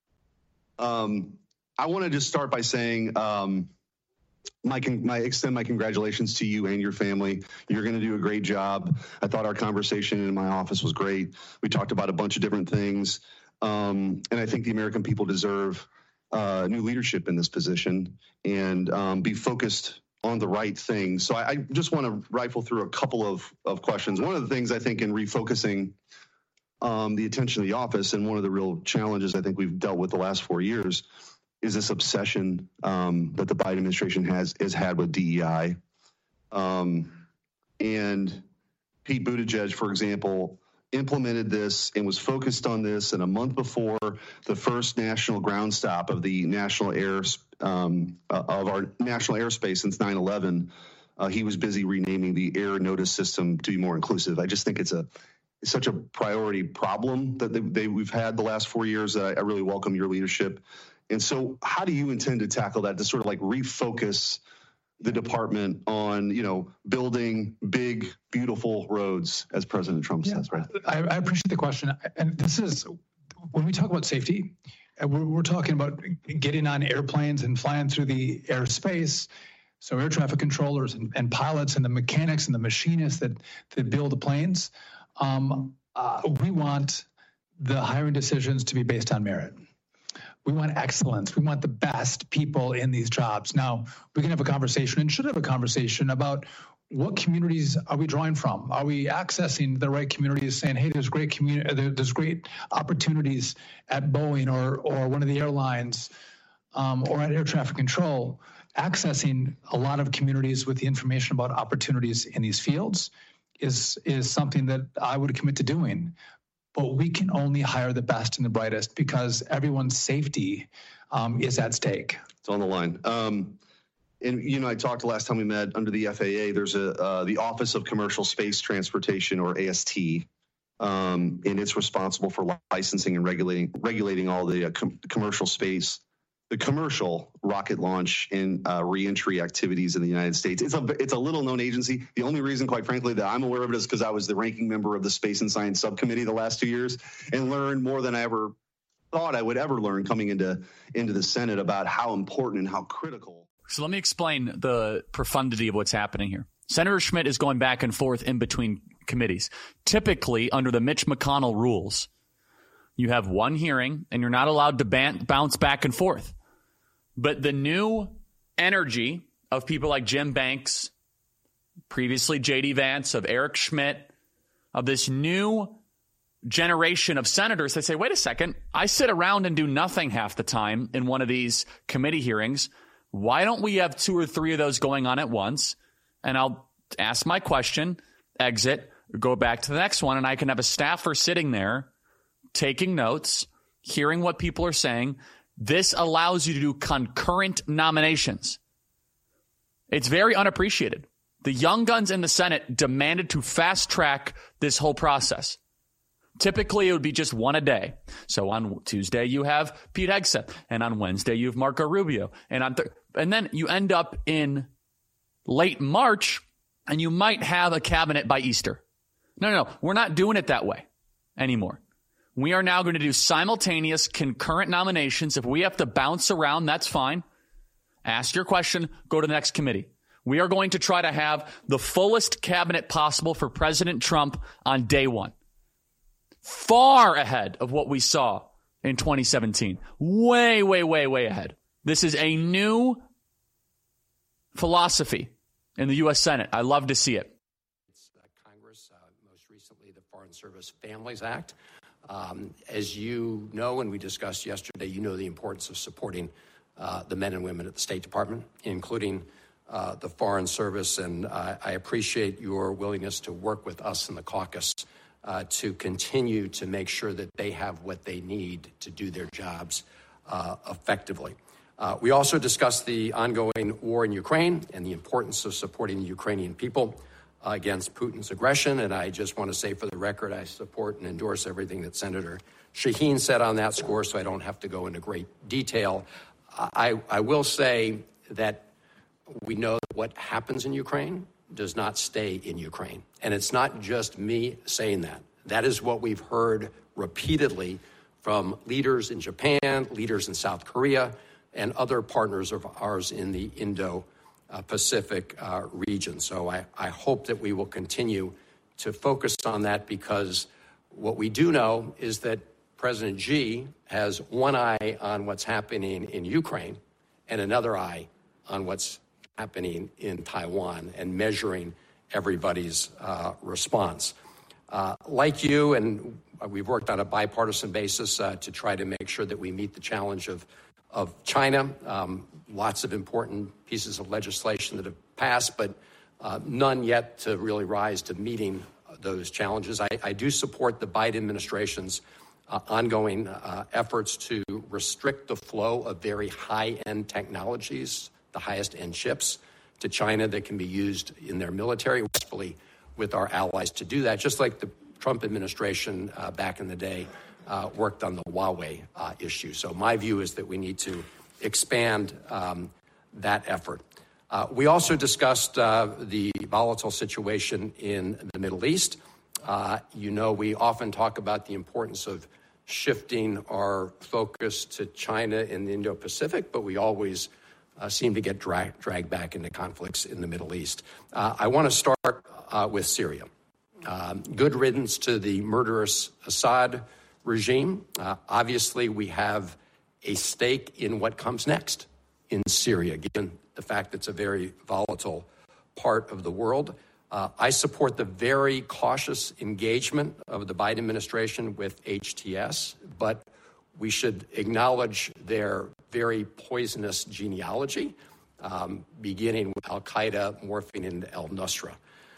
Um, I want to just start by saying um, my, my extend my congratulations to you and your family. You're going to do a great job. I thought our conversation in my office was great. We talked about a bunch of different things, um, and I think the American people deserve uh, new leadership in this position and um, be focused on the right things. So I, I just want to rifle through a couple of, of questions. One of the things I think in refocusing um, the attention of the office, and one of the real challenges I think we've dealt with the last four years, is this obsession um, that the Biden administration has, has had with D E I. Um, and Pete Buttigieg, for example, implemented this and was focused on this. And a month before the first national ground stop of the national air um, uh, of our national airspace since nine eleven, uh, he was busy renaming the air notice system to be more inclusive. I just think it's a it's such a priority problem that they, they, we've had the last four years that I, I really welcome your leadership. And so how do you intend to tackle that, to sort of like refocus the department on, you know, building big, beautiful roads, as President Trump yeah, says, right? I, I appreciate the question. And this is, when we talk about safety, we're, we're talking about getting on airplanes and flying through the airspace. So air traffic controllers and, and pilots and the mechanics and the machinists that, that build the planes. Um, uh, we want the hiring decisions to be based on merit. We want excellence. We want the best people in these jobs. Now, we can have a conversation and should have a conversation about what communities are we drawing from? Are we accessing the right communities, saying, hey, there's great community, there's great opportunities at Boeing or or one of the airlines um, or at air traffic control, accessing a lot of communities with the information about opportunities in these fields is is something that I would commit to doing. But we can only hire the best and the brightest because everyone's safety um, is at stake. It's on the line. Um, and, you know, I talked last time we met under the F A A, there's a uh, the Office of Commercial Space Transportation, or A S T, um, and it's responsible for licensing and regulating regulating all the uh, com- commercial space, the commercial rocket launch and uh, reentry activities in the United States. It's a it's a little known agency. The only reason, quite frankly, that I'm aware of it is because I was the ranking member of the Space and Science Subcommittee the last two years and learned more than I ever thought I would ever learn coming into into the Senate about how important and how critical. So let me explain the profundity of what's happening here. Senator Schmidt is going back and forth in between committees. Typically, under the Mitch McConnell rules, you have one hearing and you're not allowed to ban- bounce back and forth. But the new energy of people like Jim Banks, previously J D Vance, of Eric Schmidt, of this new generation of senators that say, wait a second, I sit around and do nothing half the time in one of these committee hearings. Why don't we have two or three of those going on at once? And I'll ask my question, exit, go back to the next one, and I can have a staffer sitting there taking notes, hearing what people are saying. This allows you to do concurrent nominations. It's very unappreciated. The young guns in the Senate demanded to fast track this whole process. Typically, it would be just one a day. So on Tuesday, you have Pete Hegseth, and on Wednesday, you have Marco Rubio, and on th- and then you end up in late March, and you might have a cabinet by Easter. No, no, no, we're not doing it that way anymore. We are now going to do simultaneous concurrent nominations. If we have to bounce around, that's fine. Ask your question, go to the next committee. We are going to try to have the fullest cabinet possible for President Trump on day one. Far ahead of what we saw in twenty seventeen. Way, way, way, way ahead. This is a new philosophy in the U S Senate. I love to see it. It's uh, Congress, uh, most recently the Foreign Service Families Act. Um, as you know, and we discussed yesterday, you know the importance of supporting uh, the men and women at the State Department, including uh, the Foreign Service. And uh, I appreciate your willingness to work with us in the caucus uh, to continue to make sure that they have what they need to do their jobs uh, effectively. Uh, we also discussed the ongoing war in Ukraine and the importance of supporting the Ukrainian people uh, against Putin's aggression. And I just want to say for the record, I support and endorse everything that Senator Shaheen said on that score, so I don't have to go into great detail. I, I will say that we know that what happens in Ukraine does not stay in Ukraine. And it's not just me saying that. That is what we've heard repeatedly from leaders in Japan, leaders in South Korea, and other partners of ours in the Indo-Pacific uh, region. So I, I hope that we will continue to focus on that, because what we do know is that President Xi has one eye on what's happening in Ukraine and another eye on what's happening in Taiwan, and measuring everybody's uh, response. Uh, like you, and we've worked on a bipartisan basis uh, to try to make sure that we meet the challenge of of China. Um, lots of important pieces of legislation that have passed, but uh, none yet to really rise to meeting those challenges. I, I do support the Biden administration's uh, ongoing uh, efforts to restrict the flow of very high-end technologies, the highest-end chips, to China that can be used in their military, respectfully with our allies to do that, just like the Trump administration uh, back in the day Uh, worked on the Huawei uh, issue. So my view is that we need to expand um, that effort. Uh, we also discussed uh, the volatile situation in the Middle East. Uh, you know, we often talk about the importance of shifting our focus to China and the Indo-Pacific, but we always uh, seem to get drag- dragged back into conflicts in the Middle East. Uh, I want to start uh, with Syria. Um, good riddance to the murderous Assad regime. Uh, obviously, we have a stake in what comes next in Syria, given the fact that it's a very volatile part of the world. Uh, I support the very cautious engagement of the Biden administration with H T S, but we should acknowledge their very poisonous genealogy, um, beginning with al-Qaeda morphing into al-Nusra.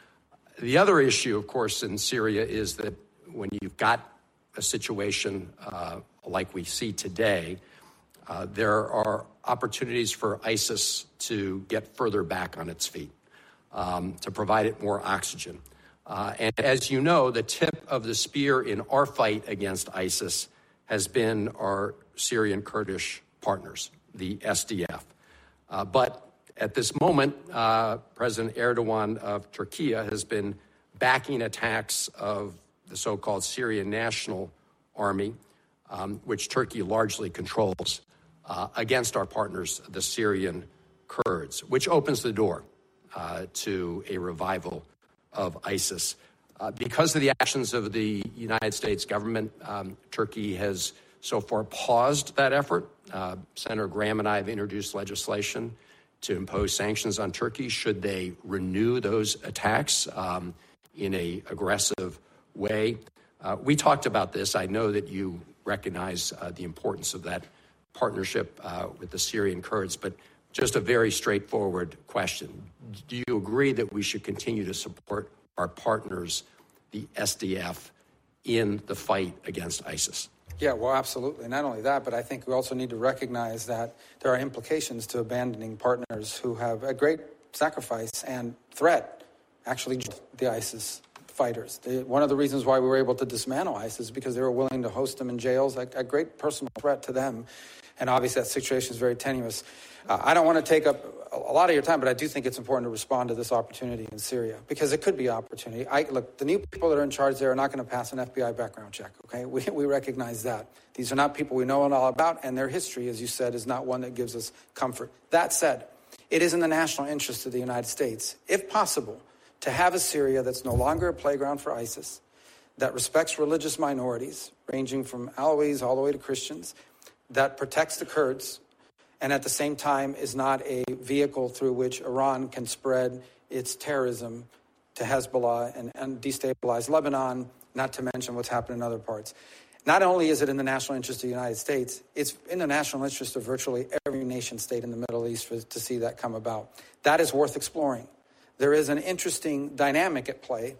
The other issue, of course, in Syria is that when you've got a situation uh, like we see today, uh, there are opportunities for ISIS to get further back on its feet, um, to provide it more oxygen. Uh, and as you know, the tip of the spear in our fight against ISIS has been our Syrian Kurdish partners, the S D F. Uh, but at this moment, uh, President Erdogan of Turkey has been backing attacks of the so-called Syrian National Army, um, which Turkey largely controls, uh, against our partners, the Syrian Kurds, which opens the door uh, to a revival of ISIS. Uh, because of the actions of the United States government, um, Turkey has so far paused that effort. Uh, Senator Graham and I have introduced legislation to impose sanctions on Turkey should they renew those attacks um, in a aggressive way. Uh, we talked about this. I know that you recognize uh, the importance of that partnership uh, with the Syrian Kurds, but just a very straightforward question. Do you agree that we should continue to support our partners, the S D F, in the fight against ISIS? Yeah, well, absolutely. Not only that, but I think we also need to recognize that there are implications to abandoning partners who have a great sacrifice and threat, actually, the ISIS fighters. The, one of the reasons why we were able to dismantle ISIS is because they were willing to host them in jails, a, a great personal threat to them. And obviously that situation is very tenuous. Uh, I don't want to take up a lot of your time, but I do think it's important to respond to this opportunity in Syria, because it could be an opportunity. I, look, the new people that are in charge there are not going to pass an F B I background check, okay? We, we recognize that. These are not people we know all about, and their history, as you said, is not one that gives us comfort. That said, it is in the national interest of the United States, if possible, to have a Syria that's no longer a playground for ISIS, that respects religious minorities, ranging from Alawis all the way to Christians, that protects the Kurds, and at the same time is not a vehicle through which Iran can spread its terrorism to Hezbollah and, and destabilize Lebanon, not to mention what's happened in other parts. Not only is it in the national interest of the United States, it's in the national interest of virtually every nation state in the Middle East for, to see that come about. That is worth exploring. There is an interesting dynamic at play,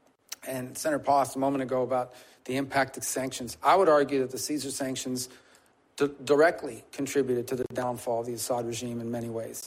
and Senator Paul asked a moment ago about the impact of sanctions. I would argue that the Caesar sanctions d- directly contributed to the downfall of the Assad regime in many ways.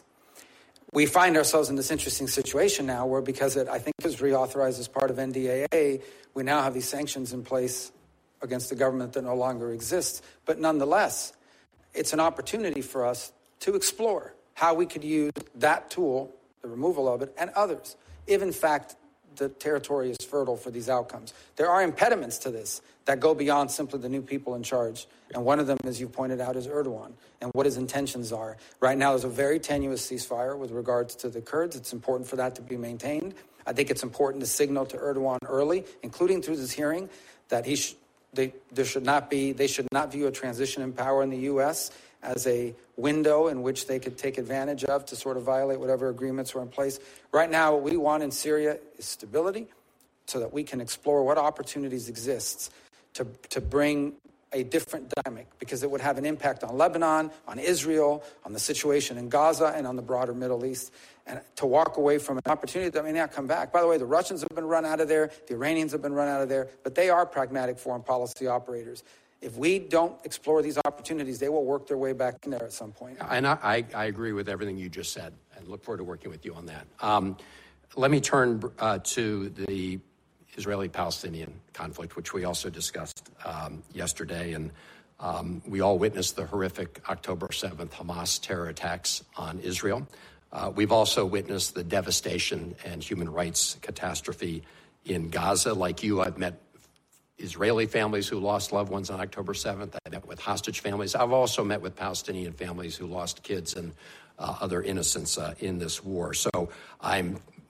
We find ourselves in this interesting situation now where, because it, I think, is reauthorized as part of N D A A, we now have these sanctions in place against the government that no longer exists. But nonetheless, it's an opportunity for us to explore how we could use that tool, the removal of it, and others, if in fact the territory is fertile for these outcomes. There are impediments to this that go beyond simply the new people in charge. And one of them, as you pointed out, is Erdogan and what his intentions are. Right now, there's a very tenuous ceasefire with regards to the Kurds. It's important for that to be maintained. I think it's important to signal to Erdogan early, including through this hearing, that he sh- they, there should not be, they should not view a transition in power in the U S as a window in which they could take advantage of to sort of violate whatever agreements were in place. Right now, what we want in Syria is stability so that we can explore what opportunities exist to, to bring a different dynamic, because it would have an impact on Lebanon, on Israel, on the situation in Gaza, and on the broader Middle East. And to walk away from an opportunity that may not come back. By the way, the Russians have been run out of there, the Iranians have been run out of there, but they are pragmatic foreign policy operators. If we don't explore these opportunities, they will work their way back in there at some point. And I, I agree with everything you just said, and look forward to working with you on that. Um, let me turn uh, to the Israeli-Palestinian conflict, which we also discussed um, yesterday. And um, we all witnessed the horrific October seventh Hamas terror attacks on Israel. Uh, we've also witnessed the devastation and human rights catastrophe in Gaza. Like you, I've met Israeli families who lost loved ones on October seventh. I met with hostage families. I've also met with Palestinian families who lost kids and uh, other innocents uh, in this war. So I'm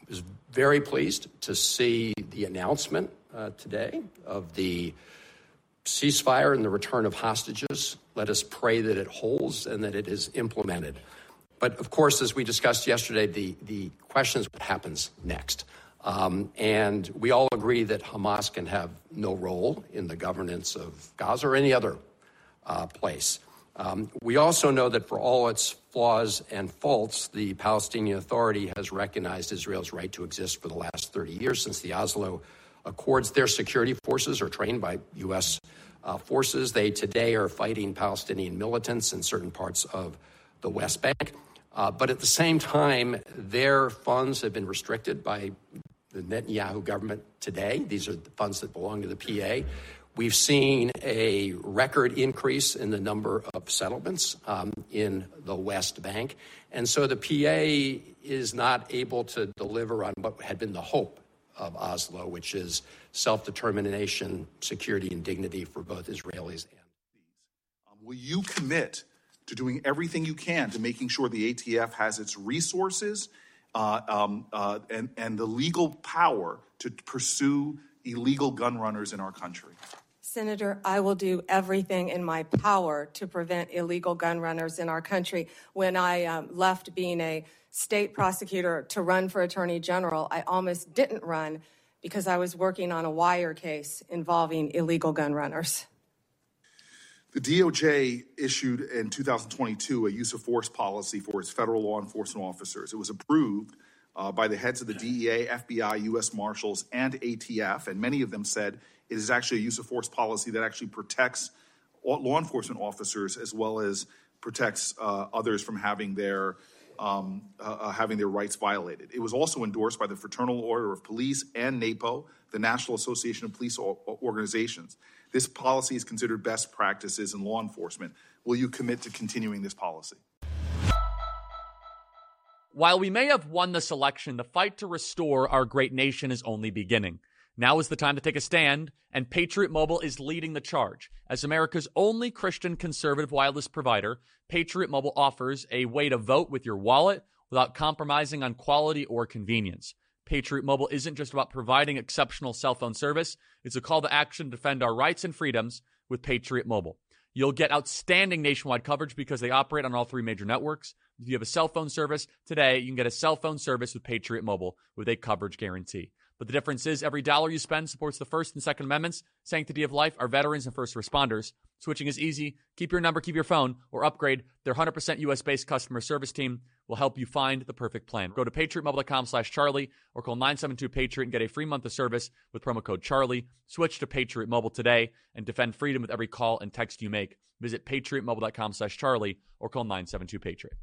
was very pleased to see the announcement uh, today of the ceasefire and the return of hostages. Let us pray that it holds and that it is implemented. But of course, as we discussed yesterday, the, the question is what happens next. Um, and we all agree that Hamas can have no role in the governance of Gaza or any other uh, place. Um, we also know that for all its flaws and faults, the Palestinian Authority has recognized Israel's right to exist for the last thirty years since the Oslo Accords. Their security forces are trained by U S uh, forces. They today are fighting Palestinian militants in certain parts of the West Bank. Uh, but at the same time, their funds have been restricted by the Netanyahu government today. These are the funds that belong to the P A. We've seen a record increase in the number of settlements um, in the West Bank. And so the P A is not able to deliver on what had been the hope of Oslo, which is self-determination, security, and dignity for both Israelis and um, will you commit to doing everything you can to making sure the A T F has its resources uh, um, uh, and, and the legal power to pursue illegal gun runners in our country? Senator, I will do everything in my power to prevent illegal gun runners in our country. When I um, left being a state prosecutor to run for Attorney General, I almost didn't run because I was working on a wire case involving illegal gun runners. The D O J issued in two thousand twenty-two a use of force policy for its federal law enforcement officers. It was approved uh, by the heads of the D E A, F B I, U S Marshals, and A T F, and many of them said it is actually a use of force policy that actually protects law enforcement officers as well as protects uh, others from having their um, uh, having their rights violated. It was also endorsed by the Fraternal Order of Police and NAPO, the National Association of Police Organizations. This policy is considered best practices in law enforcement. Will you commit to continuing this policy? While we may have won this election, the fight to restore our great nation is only beginning. Now is the time to take a stand, and Patriot Mobile is leading the charge. As America's only Christian conservative wireless provider, Patriot Mobile offers a way to vote with your wallet without compromising on quality or convenience. Patriot Mobile isn't just about providing exceptional cell phone service. It's a call to action to defend our rights and freedoms with Patriot Mobile. You'll get outstanding nationwide coverage because they operate on all three major networks. If you have a cell phone service, today you can get a cell phone service with Patriot Mobile with a coverage guarantee. But the difference is every dollar you spend supports the First and Second Amendments, sanctity of life, our veterans, and first responders. Switching is easy. Keep your number, keep your phone, or upgrade. Their one hundred percent U S-based customer service team will help you find the perfect plan. Go to patriotmobile.com slash Charlie or call nine seven two Patriot and get a free month of service with promo code Charlie. Switch to Patriot Mobile today and defend freedom with every call and text you make. Visit patriotmobile.com slash Charlie or call nine seven two Patriot.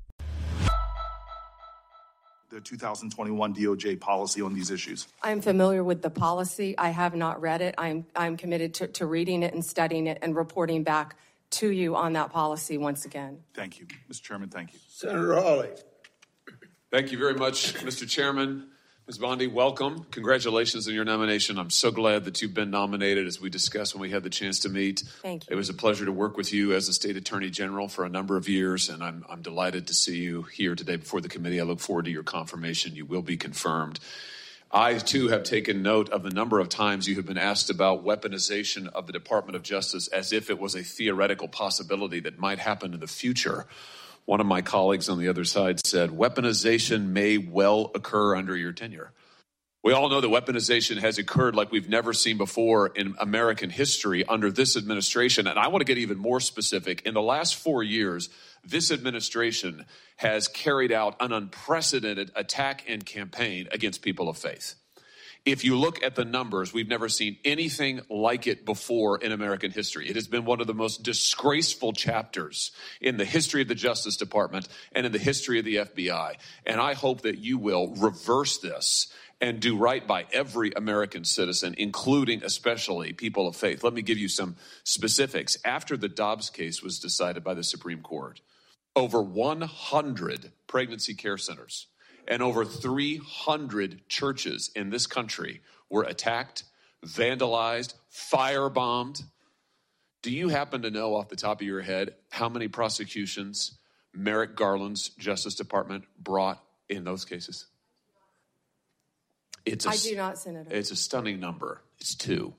The two thousand twenty-one D O J policy on these issues? I'm familiar with the policy. I have not read it. I'm I'm committed to, to reading it and studying it and reporting back to you on that policy once again. Thank you. Mister Chairman, thank you. Senator Hawley. Thank you very much, Mister Chairman. Miz Bondi, welcome. Congratulations on your nomination. I'm so glad that you've been nominated, as we discussed when we had the chance to meet. Thank you. It was a pleasure to work with you as the State Attorney General for a number of years, and I'm, I'm delighted to see you here today before the committee. I look forward to your confirmation. You will be confirmed. I, too, have taken note of the number of times you have been asked about weaponization of the Department of Justice as if it was a theoretical possibility that might happen in the future. One of my colleagues on the other side said, weaponization may well occur under your tenure. We all know that weaponization has occurred like we've never seen before in American history under this administration. And I want to get even more specific. In the last four years, this administration has carried out an unprecedented attack and campaign against people of faith. If you look at the numbers, we've never seen anything like it before in American history. It has been one of the most disgraceful chapters in the history of the Justice Department and in the history of the F B I. And I hope that you will reverse this and do right by every American citizen, including especially people of faith. Let me give you some specifics. After the Dobbs case was decided by the Supreme Court, over one hundred pregnancy care centers and over three hundred churches in this country were attacked, vandalized, firebombed. Do you happen to know off the top of your head how many prosecutions Merrick Garland's Justice Department brought in those cases? It's a, I do not, Senator. It's a stunning number. It's two.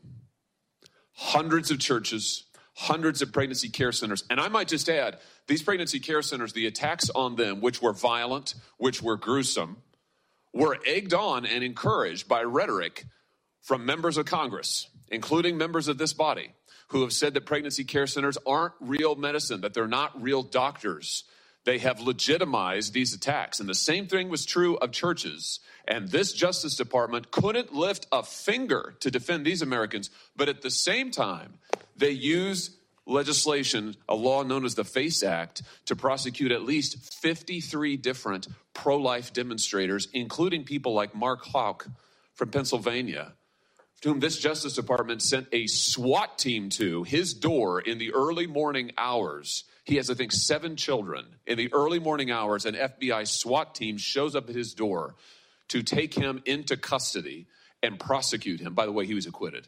Hundreds of churches, hundreds of pregnancy care centers. And I might just add, these pregnancy care centers, the attacks on them, which were violent, which were gruesome, were egged on and encouraged by rhetoric from members of Congress, including members of this body, who have said that pregnancy care centers aren't real medicine, that they're not real doctors. They have legitimized these attacks. And the same thing was true of churches. And this Justice Department couldn't lift a finger to defend these Americans. But at the same time, they used legislation, a law known as the FACE Act, to prosecute at least fifty-three different pro-life demonstrators, including people like Mark Houck from Pennsylvania, to whom this Justice Department sent a SWAT team to his door in the early morning hours. He has, I think, seven children. In the early morning hours, an F B I SWAT team shows up at his door to take him into custody and prosecute him. By the way, he was acquitted.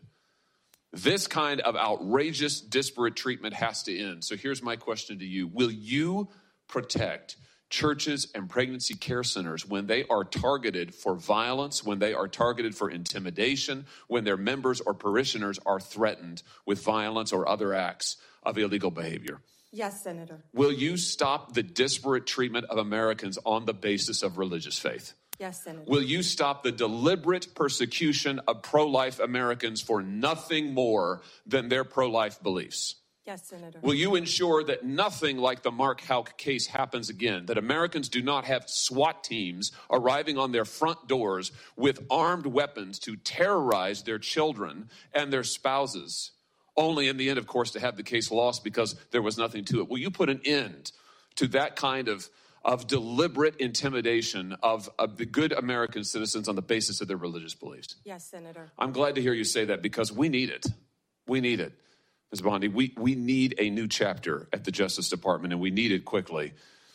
This kind of outrageous, disparate treatment has to end. So here's my question to you. Will you protect churches and pregnancy care centers when they are targeted for violence, when they are targeted for intimidation, when their members or parishioners are threatened with violence or other acts of illegal behavior? Yes, Senator. Will you stop the disparate treatment of Americans on the basis of religious faith? Yes, Senator. Will you stop the deliberate persecution of pro-life Americans for nothing more than their pro-life beliefs? Yes, Senator. Will you ensure that nothing like the Mark Houck case happens again, that Americans do not have SWAT teams arriving on their front doors with armed weapons to terrorize their children and their spouses, only in the end, of course, to have the case lost because there was nothing to it? Will you put an end to that kind of of deliberate intimidation of, of the good American citizens on the basis of their religious beliefs? Yes, Senator. I'm glad to hear you say that because we need it. We need it. Miz Bondi, we, we need a new chapter at the Justice Department, and we need it quickly.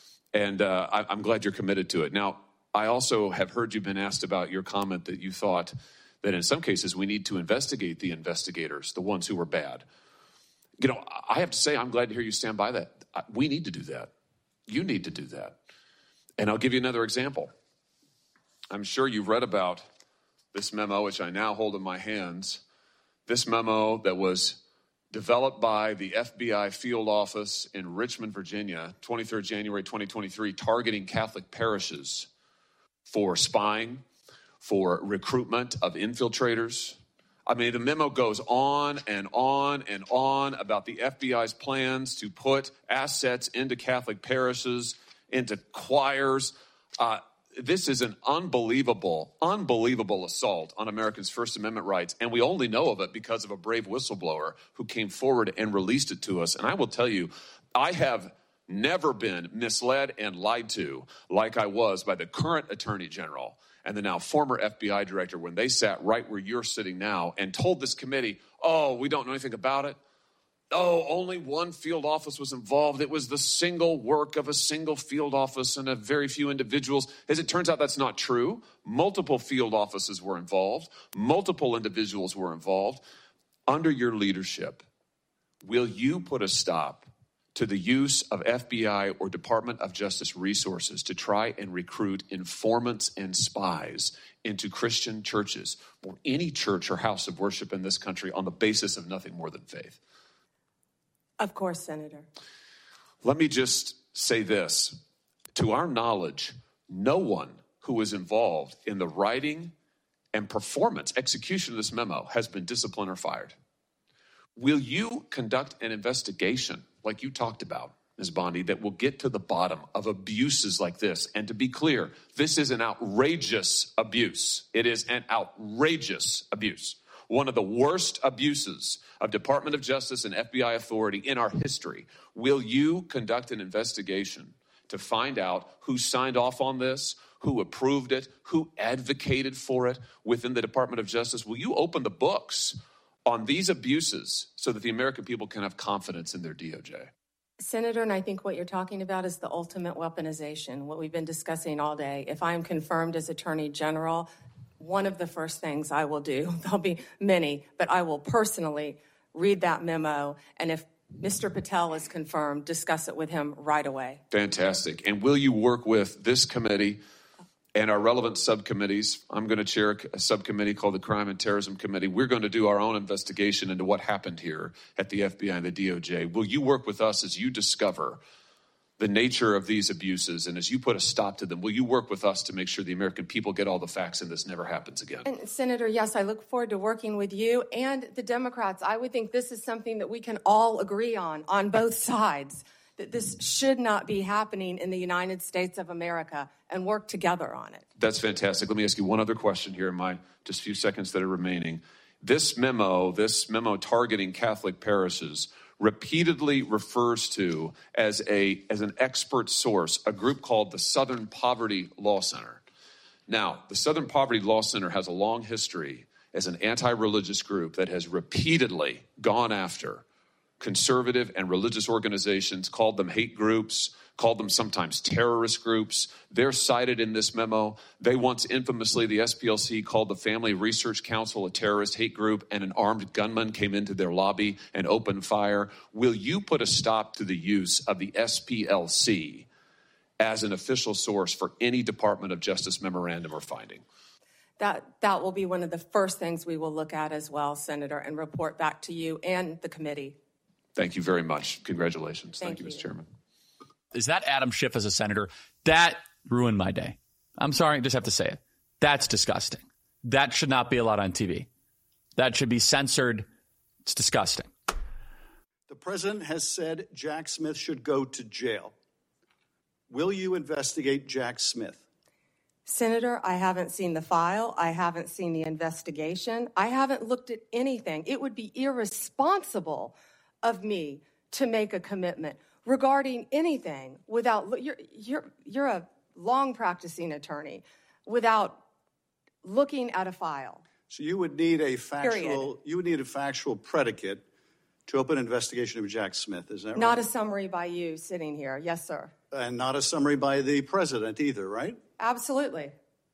And uh, I, I'm glad you're committed to it. Now, I also have heard you've been asked about your comment that you thought that in some cases we need to investigate the investigators, the ones who were bad. You know, I have to say I'm glad to hear you stand by that. We need to do that. You need to do that. And I'll give you another example. I'm sure you've read about this memo, which I now hold in my hands. This memo that was developed by the F B I field office in Richmond, Virginia, twenty-third of January twenty twenty-three, targeting Catholic parishes for spying, for recruitment of infiltrators. I mean, the memo goes on and on and on about the F B I's plans to put assets into Catholic parishes, into choirs. Uh, this is an unbelievable, unbelievable assault on Americans' First Amendment rights. And we only know of it because of a brave whistleblower who came forward and released it to us. And I will tell you, I have never been misled and lied to like I was by the current Attorney General and the now former F B I director when they sat right where you're sitting now and told this committee, oh, we don't know anything about it. Oh, only one field office was involved. It was the single work of a single field office and a very few individuals. As it turns out, that's not true. Multiple field offices were involved. Multiple individuals were involved. Under your leadership, will you put a stop to the use of F B I or Department of Justice resources to try and recruit informants and spies into Christian churches or any church or house of worship in this country on the basis of nothing more than faith? Of course, Senator. Let me just say this. To our knowledge, no one who was involved in the writing and performance, execution of this memo has been disciplined or fired. Will you conduct an investigation like you talked about, Miz Bondi, that will get to the bottom of abuses like this? And to be clear, this is an outrageous abuse. It is an outrageous abuse. One of the worst abuses of Department of Justice and F B I authority in our history. Will you conduct an investigation to find out who signed off on this, who approved it, who advocated for it within the Department of Justice? Will you open the books on these abuses so that the American people can have confidence in their D O J? Senator, and I think what you're talking about is the ultimate weaponization, what we've been discussing all day. If I'm confirmed as Attorney General, one of the first things I will do, there'll be many, but I will personally read that memo, and if Mister Patel is confirmed, discuss it with him right away. Fantastic. And will you work with this committee and our relevant subcommittees. I'm going to chair a subcommittee called the Crime and Terrorism Committee. We're going to do our own investigation into what happened here at the F B I and the D O J. Will you work with us as you discover the nature of these abuses, and as you put a stop to them, will you work with us to make sure the American people get all the facts and this never happens again? And Senator, yes, I look forward to working with you and the Democrats. I would think this is something that we can all agree on, on both sides, that this should not be happening in the United States of America, and work together on it. That's fantastic. Let me ask you one other question here in my just few seconds that are remaining. This memo, this memo targeting Catholic parishes, repeatedly refers to as a as an expert source a group called the Southern Poverty Law Center. Now, the Southern Poverty Law Center has a long history as an anti-religious group that has repeatedly gone after conservative and religious organizations, called them hate groups, called them sometimes terrorist groups. They're cited in this memo. They once infamously, the S P L C called the Family Research Council a terrorist hate group, and an armed gunman came into their lobby and opened fire. Will you put a stop to the use of the S P L C as an official source for any Department of Justice memorandum or finding? That that will be one of the first things we will look at as well, Senator, and report back to you and the committee. Thank you very much. Congratulations. Thank, Thank you, you, Mister Chairman. Is that Adam Schiff as a senator? That ruined my day. I'm sorry, I just have to say it. That's disgusting. That should not be allowed on T V. That should be censored. It's disgusting. The president has said Jack Smith should go to jail. Will you investigate Jack Smith? Senator, I haven't seen the file. I haven't seen the investigation. I haven't looked at anything. It would be irresponsible of me to make a commitment regarding anything without, you're, you're, you're a long practicing attorney, without looking at a file. So you would need a factual, Period. you would need a factual predicate to open an investigation of Jack Smith, is that Not right? a summary by you sitting here. Yes, sir. And not a summary by the president either, right? Absolutely.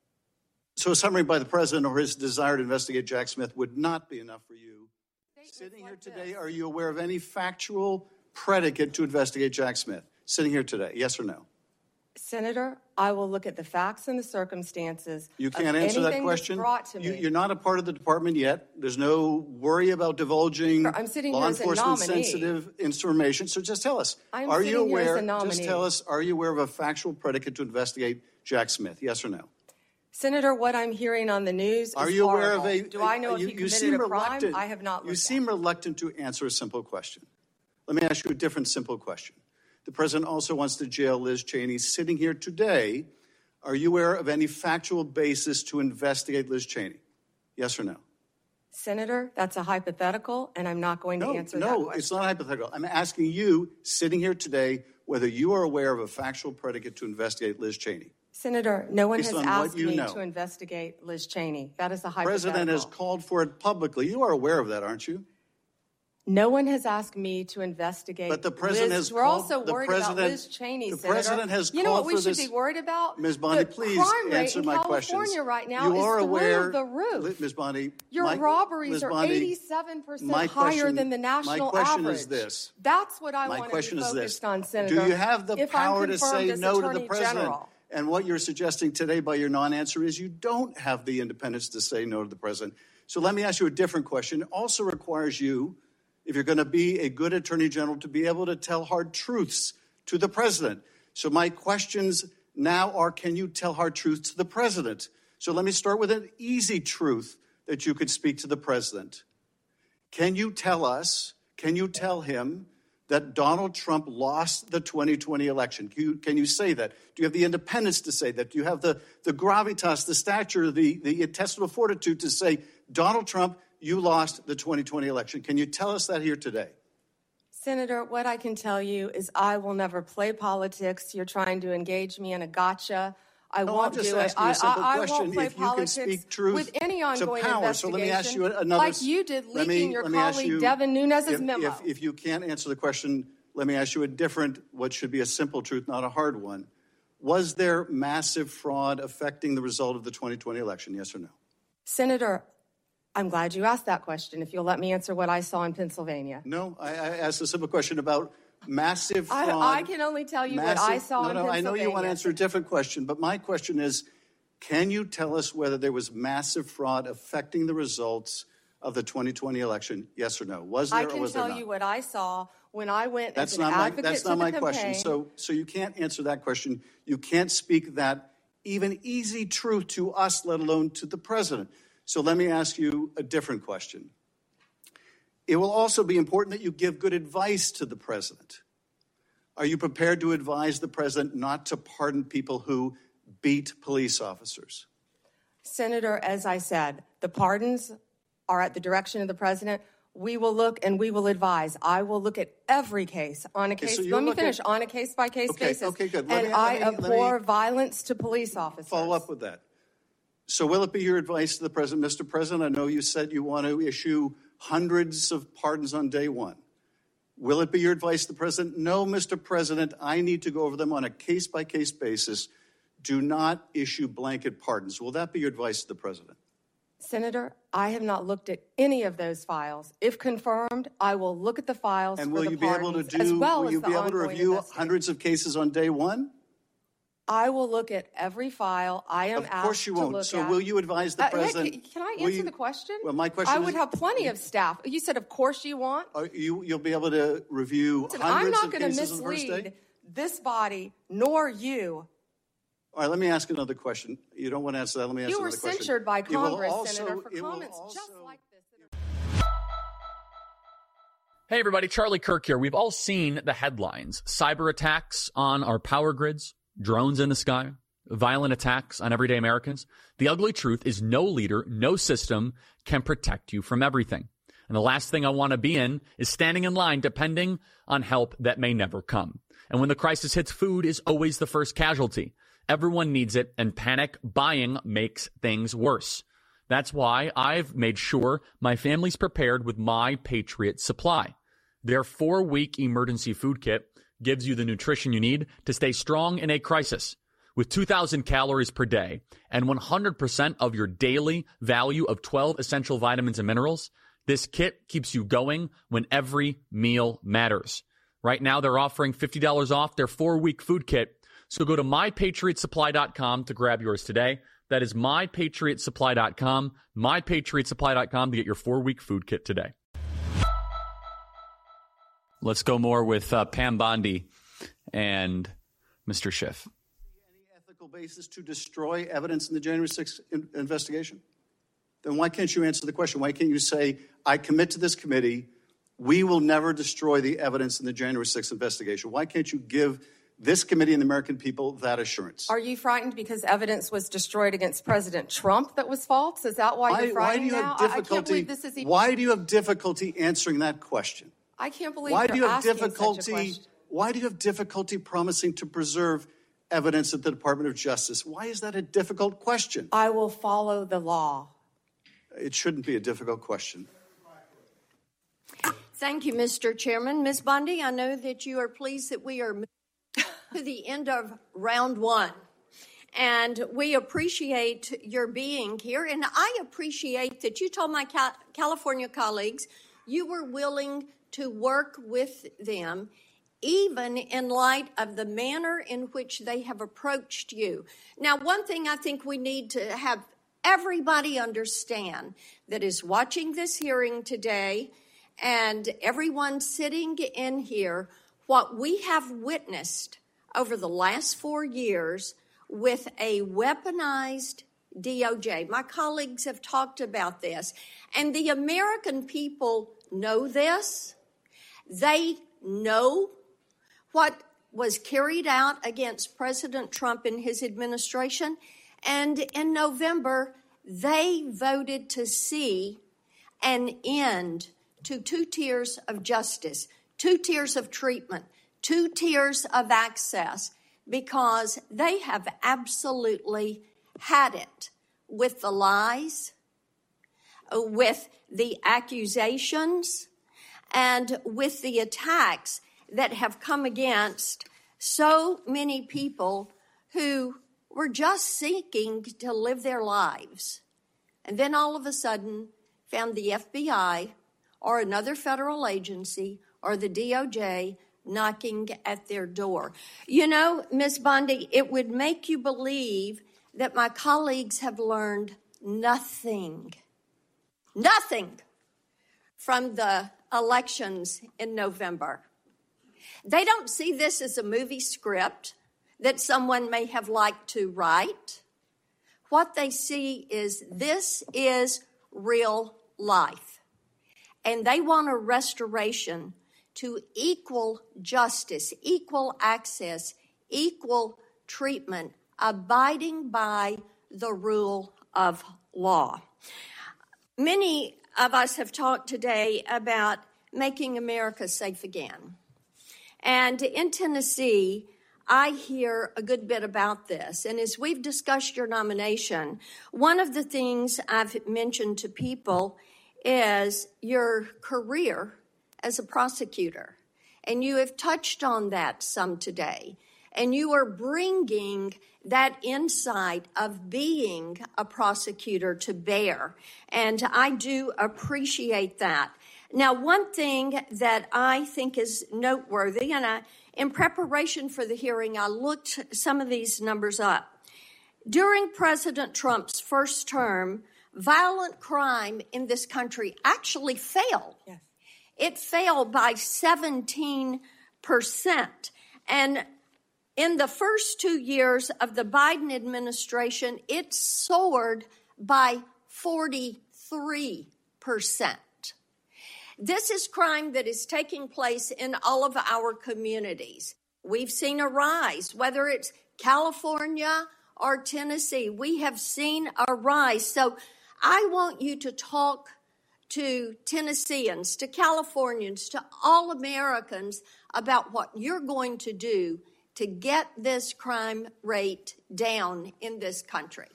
So a summary by the president or his desire to investigate Jack Smith would not be enough for you. Sitting here today, are you aware of any factual predicate to investigate Jack Smith? Sitting here today, yes or no? Senator, I will look at the facts and the circumstances. You can't of answer that anything question. that's brought to You, me. you're not a part of the department yet. There's no worry about divulging Sir, I'm sitting law here as a enforcement nominee. sensitive information. So just tell us, I'm are you sitting here as aware? a nominee. Just tell us, are you aware of a factual predicate to investigate Jack Smith? Yes or no? Senator, what I'm hearing on the news Are is you aware horrible. of a? Do I know you, if he you committed seem a crime? reluctant. I have not looked You seem reluctant to answer a simple question. Let me ask you a different simple question. The president also wants to jail Liz Cheney. Sitting here today, are you aware of any factual basis to investigate Liz Cheney? Yes or no? Senator, that's a hypothetical, and I'm not going to No, answer that no, question. it's not hypothetical. I'm asking you, sitting here today, whether you are aware of a factual predicate to investigate Liz Cheney. Senator, no one Based has on asked what you me know. to investigate Liz Cheney. That is a The hypothetical. president has called for it publicly. You are aware of that, aren't you? No one has asked me to investigate. But the president Liz. has We're called- also the worried about president- Liz Cheney, the Senator. president has You know what called we for should this- be worried about? Miz Bondi, the please crime rate answer in my California questions. right now You is are through aware, the roof. Miz Bondi, Your my- robberies Miz are Bondi, eighty-seven percent my higher question- than the national My question average. is this. That's what I My want to question be is focused this. on, Senator. Do you have the if power I'm to confirmed say as no to the Attorney president? General. And what you're suggesting today by your non-answer is you don't have the independence to say no to the president. So let me ask you a different question. It also requires you, if you're going to be a good attorney general, to be able to tell hard truths to the president. So my questions now are, can you tell hard truths to the president? So let me start with an easy truth that you could speak to the president. Can you tell us, can you tell him that Donald Trump lost the twenty twenty election? Can you, can you say that? Do you have the independence to say that? Do you have the, the gravitas, the stature, the, the intestinal fortitude to say, Donald Trump, you lost the twenty twenty election? Can you tell us that here today? Senator, what I can tell you is I will never play politics. You're trying to engage me in a gotcha. I No, won't I'm just do it. asking you I, a simple I, I question. won't play If you can politics speak truth with any ongoing to power. investigation. So let me ask you another. Like you did, let leaking me, your let me ask colleague you, Devin Nunes's if, memo. If, if you can't answer the question, let me ask you a different, what should be a simple truth, not a hard one. Was there massive fraud affecting the result of the twenty twenty election? Yes or no? Senator, I'm glad you asked that question. If you'll let me answer what I saw in Pennsylvania. No, I, I asked a simple question about massive fraud. I, I can only tell you massive, what I saw no, in no, Pennsylvania. I know you want to answer a different question, but my question is, Can you tell us whether there was massive fraud affecting the results of the twenty twenty election? Yes or no? Was there I or can was there tell not? you what I saw when I went That's as an not my, advocate that's to not the my campaign. question. So, so you can't answer that question. You can't speak that even easy truth to us, let alone to the president. So let me ask you a different question. It will also be important that you give good advice to the president. Are you prepared to advise the president not to pardon people who beat police officers? Senator, as I said, the pardons are at the direction of the president. We will look and we will advise. I will look at every case on a Okay, case. so let you'll me look finish at- on a case by case Okay, basis. okay, good. Let And me- I let me- let abhor me- violence to police officers. Follow up with that. So will it be your advice to the president, Mister President? I know you said you want to issue hundreds of pardons on day one. Will it be your advice to the president? No, Mister President, I need to go over them on a case by case basis. Do not issue blanket pardons. Will that be your advice to the president? Senator, I have not looked at any of those files. If confirmed, I will look at the files And for will the you be able to pardons, do? as well will as you the be able to ongoing review investigation. hundreds of cases on day one? I will look at every file I am Of asked course you to won't. look So at. will you advise the Uh, hey, president? can, can I will answer you- the question? Well, my question I is- would have plenty of staff. You said, of course you want. Are you, you'll be able to review Listen, I'm hundreds not of going to cases on the first day? mislead this body nor you. All right, let me ask another question. You don't want to answer that. Let me ask You were another question. censured by It will Congress, also- Senator, for it will comments also- just like this. Hey, everybody, Charlie Kirk here. We've all seen the headlines. Cyber attacks on our power grids, drones in the sky, violent attacks on everyday Americans. The ugly truth is no leader, no system can protect you from everything. And the last thing I want to be in is standing in line depending on help that may never come. And when the crisis hits, food is always the first casualty. Everyone needs it, and panic buying makes things worse. That's why I've made sure my family's prepared with My Patriot Supply. Their four-week emergency food kit gives you the nutrition you need to stay strong in a crisis. With two thousand calories per day and one hundred percent of your daily value of twelve essential vitamins and minerals, this kit keeps you going when every meal matters. Right now, they're offering fifty dollars off their four-week food kit. So go to my patriot supply dot com to grab yours today. That is my patriot supply dot com, my patriot supply dot com to get your four-week food kit today. Let's go more with uh, Pam Bondi and Mister Schiff. Any ethical basis to destroy evidence in the January sixth in- investigation? Then why can't you answer the question? Why can't you say, I commit to this committee, we will never destroy the evidence in the January sixth investigation? Why can't you give this committee and the American people that assurance? Are you frightened because evidence was destroyed against President Trump that was false? Is that why, Why, you're why do frightened you now? have I- I can't difficulty? believe this is even. Why do you have difficulty answering that question? I can't believe Why you're do you have asking such a difficulty? question. Why do you have difficulty promising to preserve evidence at the Department of Justice? Why is that a difficult question? I will follow the law. It shouldn't be a difficult question. Thank you, Mister Chairman. Miz Bondi, I know that you are pleased that we are moving to the end of round one. And we appreciate your being here. And I appreciate that you told my Cal- California colleagues you were willing to work with them, even in light of the manner in which they have approached you. Now, one thing I think we need to have everybody understand that is watching this hearing today and everyone sitting in here, what we have witnessed over the last four years with a weaponized D O J. My colleagues have talked about this, and the American people know this. They know what was carried out against President Trump and his administration, and in November, they voted to see an end to two tiers of justice, two tiers of treatment, two tiers of access, because they have absolutely had it with the lies, with the accusations, and with the attacks that have come against so many people who were just seeking to live their lives. And then all of a sudden found the F B I or another federal agency or the D O J knocking at their door. You know, Miz Bondi, it would make you believe that my colleagues have learned nothing, nothing from the elections in November. They don't see this as a movie script that someone may have liked to write. What they see is this is real life. And they want a restoration to equal justice, equal access, equal treatment, abiding by the rule of law. Many of us have talked today about making America safe again. And in Tennessee, I hear a good bit about this. And as we've discussed your nomination, one of the things I've mentioned to people is your career as a prosecutor. And you have touched on that some today. And you are bringing that insight of being a prosecutor to bear. And I do appreciate that. Now, one thing that I think is noteworthy, and I, in preparation for the hearing, I looked some of these numbers up. During President Trump's first term, violent crime in this country actually fell. Yes. It fell by seventeen percent. And in the first two years of the Biden administration, it soared by forty-three percent. This is crime that is taking place in all of our communities. We've seen a rise, whether it's California or Tennessee. We have seen a rise. So I want you to talk to Tennesseans, to Californians, to all Americans about what you're going to do to get this crime rate down in this country.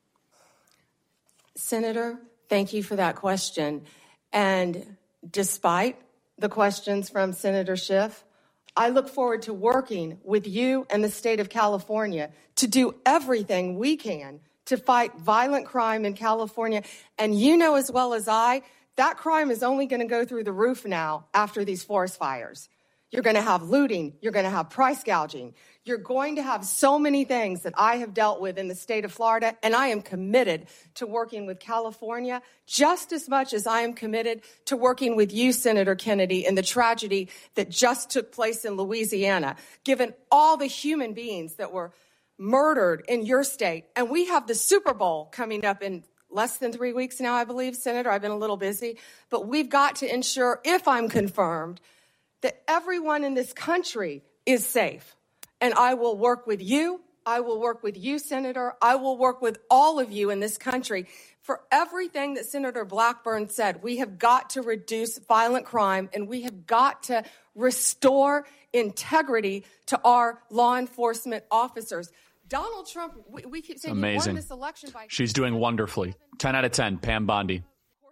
Senator, thank you for that question. And despite the questions from Senator Schiff, I look forward to working with you and the state of California to do everything we can to fight violent crime in California. And you know as well as I, that crime is only going to go through the roof now after these forest fires. You're going to have looting. You're going to have price gouging. You're going to have so many things that I have dealt with in the state of Florida, and I am committed to working with California just as much as I am committed to working with you, Senator Kennedy, in the tragedy that just took place in Louisiana, given all the human beings that were murdered in your state. And we have the Super Bowl coming up in less than three weeks now, I believe, Senator. I've been a little busy. But we've got to ensure, if I'm confirmed, that everyone in this country is safe. And I will work with you. I will work with you, Senator. I will work with all of you in this country for everything that Senator Blackburn said. We have got to reduce violent crime, and we have got to restore integrity to our law enforcement officers. Donald Trump, we, we keep saying he won this election by... She's doing wonderfully. ten out of ten, Pam Bondi.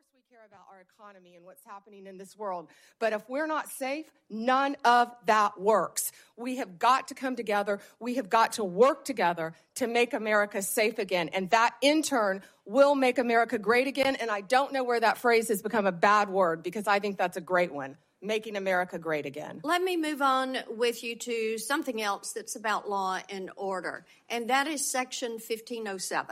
Economy and what's happening in this world. But if we're not safe, none of that works. We have got to come together. We have got to work together to make America safe again. And that, in turn, will make America great again. And I don't know where that phrase has become a bad word, because I think that's a great one, making America great again. Let me move on with you to something else that's about law and order, and that is Section fifteen oh seven.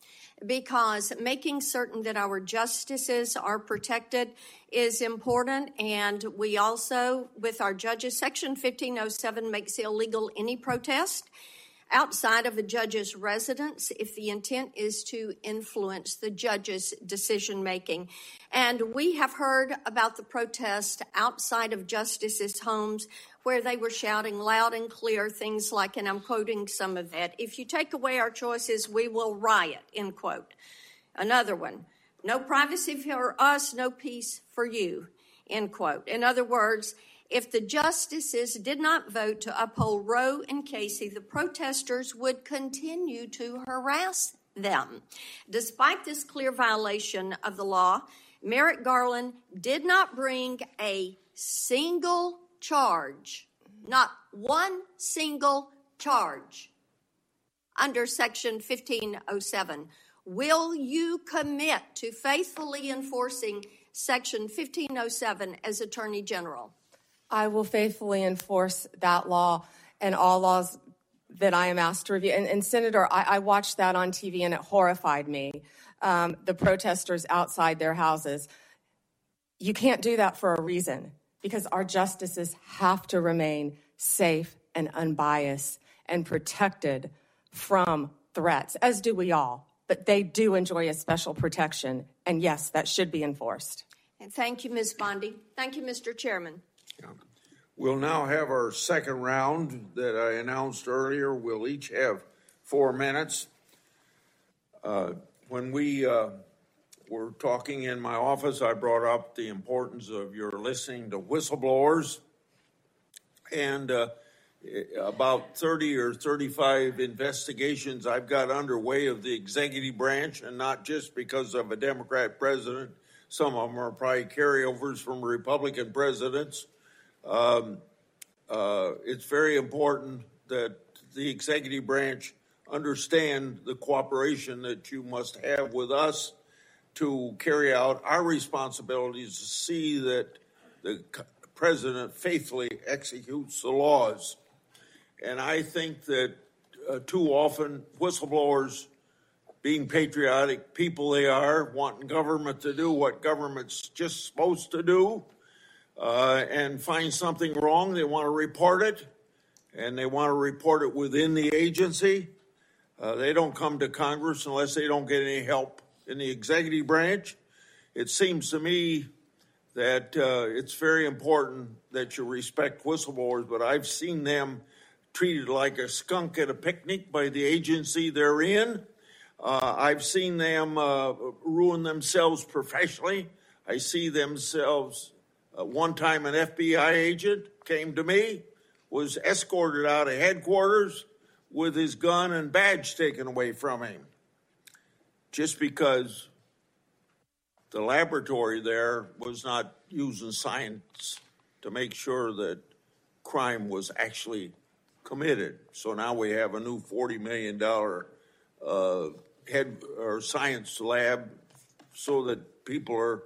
Because making certain that our justices are protected is important. And we also, with our judges, Section fifteen oh seven makes illegal any protest outside of a judge's residence if the intent is to influence the judge's decision-making. And we have heard about the protest outside of justices' homes where they were shouting loud and clear things like, and I'm quoting some of that, "If you take away our choices, we will riot," end quote. Another one, "No privacy for us, no peace for you," end quote. In other words, if the justices did not vote to uphold Roe and Casey, the protesters would continue to harass them. Despite this clear violation of the law, Merrick Garland did not bring a single charge, not one single charge under Section fifteen oh seven. Will you commit to faithfully enforcing Section fifteen oh seven as Attorney General? I will faithfully enforce that law and all laws that I am asked to review. And, and Senator, I, I watched that on T V and it horrified me. Um, the protesters outside their houses. You can't do that for a reason, because our justices have to remain safe and unbiased and protected from threats, as do we all. But they do enjoy a special protection. And yes, that should be enforced. And thank you, Miz Bondi. Thank you, Mister Chairman. Yeah. We'll now have our second round that I announced earlier. We'll each have four minutes. Uh, when we uh, were talking in my office, I brought up the importance of your listening to whistleblowers. And uh, about thirty or thirty-five investigations I've got underway of the executive branch, and not just because of a Democrat president. Some of them are probably carryovers from Republican presidents. Um, uh, it's very important that the executive branch understand the cooperation that you must have with us to carry out our responsibilities to see that the president faithfully executes the laws. And I think that uh, too often whistleblowers, being patriotic people they are, wanting government to do what government's just supposed to do, uh, and find something wrong, they want to report it, and they want to report it within the agency. Uh, they don't come to Congress unless they don't get any help in the executive branch. It seems to me that uh, it's very important that you respect whistleblowers, but I've seen them treated like a skunk at a picnic by the agency they're in. Uh, I've seen them uh, ruin themselves professionally. I see themselves, uh, one time an F B I agent came to me, was escorted out of headquarters with his gun and badge taken away from him, just because the laboratory there was not using science to make sure that crime was actually committed. So now we have a new forty million dollars uh, head or science lab so that people are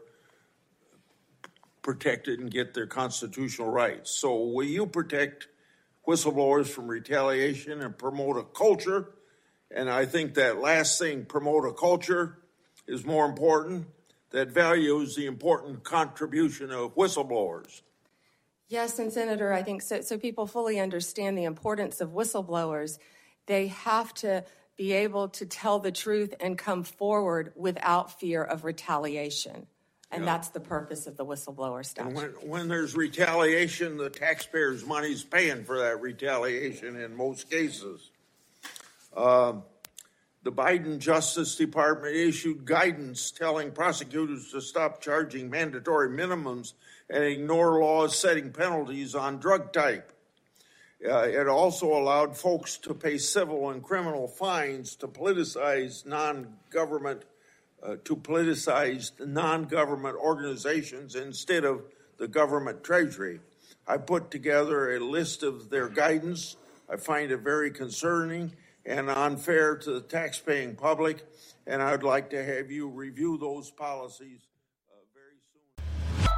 protected and get their constitutional rights. So will you protect whistleblowers from retaliation and promote a culture? And I think that last thing, promote a culture, is more important, that values the important contribution of whistleblowers. Yes, and Senator, I think so, so people fully understand the importance of whistleblowers. They have to be able to tell the truth and come forward without fear of retaliation. And yeah. That's the purpose of the whistleblower statute. And when, when there's retaliation, the taxpayers' money's paying for that retaliation in most cases. Uh, the Biden Justice Department issued guidance telling prosecutors to stop charging mandatory minimums and ignore laws setting penalties on drug type. Uh, it also allowed folks to pay civil and criminal fines to politicize non-government Uh, to politicize non-government organizations instead of the government treasury. I put together a list of their guidance. I find it very concerning and unfair to the taxpaying public, and I'd like to have you review those policies uh, very soon.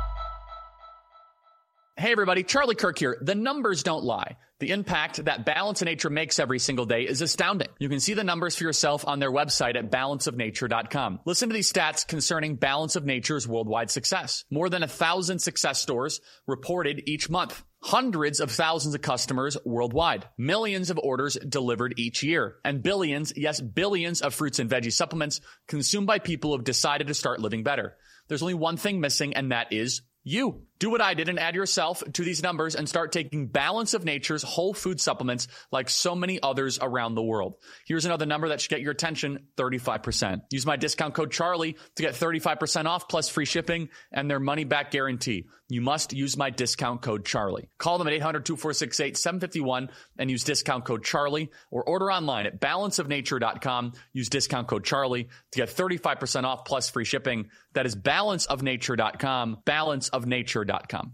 Hey everybody, Charlie Kirk here. The numbers don't lie. The impact that Balance of Nature makes every single day is astounding. You can see the numbers for yourself on their website at balance of nature dot com. Listen to these stats concerning Balance of Nature's worldwide success. More than a thousand success stores reported each month. Hundreds of thousands of customers worldwide. Millions of orders delivered each year. And billions, yes, billions of fruits and veggie supplements consumed by people who have decided to start living better. There's only one thing missing, and that is you. Do what I did and add yourself to these numbers and start taking Balance of Nature's whole food supplements like so many others around the world. Here's another number that should get your attention, thirty-five percent. Use my discount code Charlie to get thirty-five percent off plus free shipping and their money back guarantee. You must use my discount code Charlie. Call them at eight hundred, two four six, eight seven five one and use discount code Charlie, or order online at balance of nature dot com. Use discount code Charlie to get thirty-five percent off plus free shipping. That is balance of nature dot com, balance of nature dot com.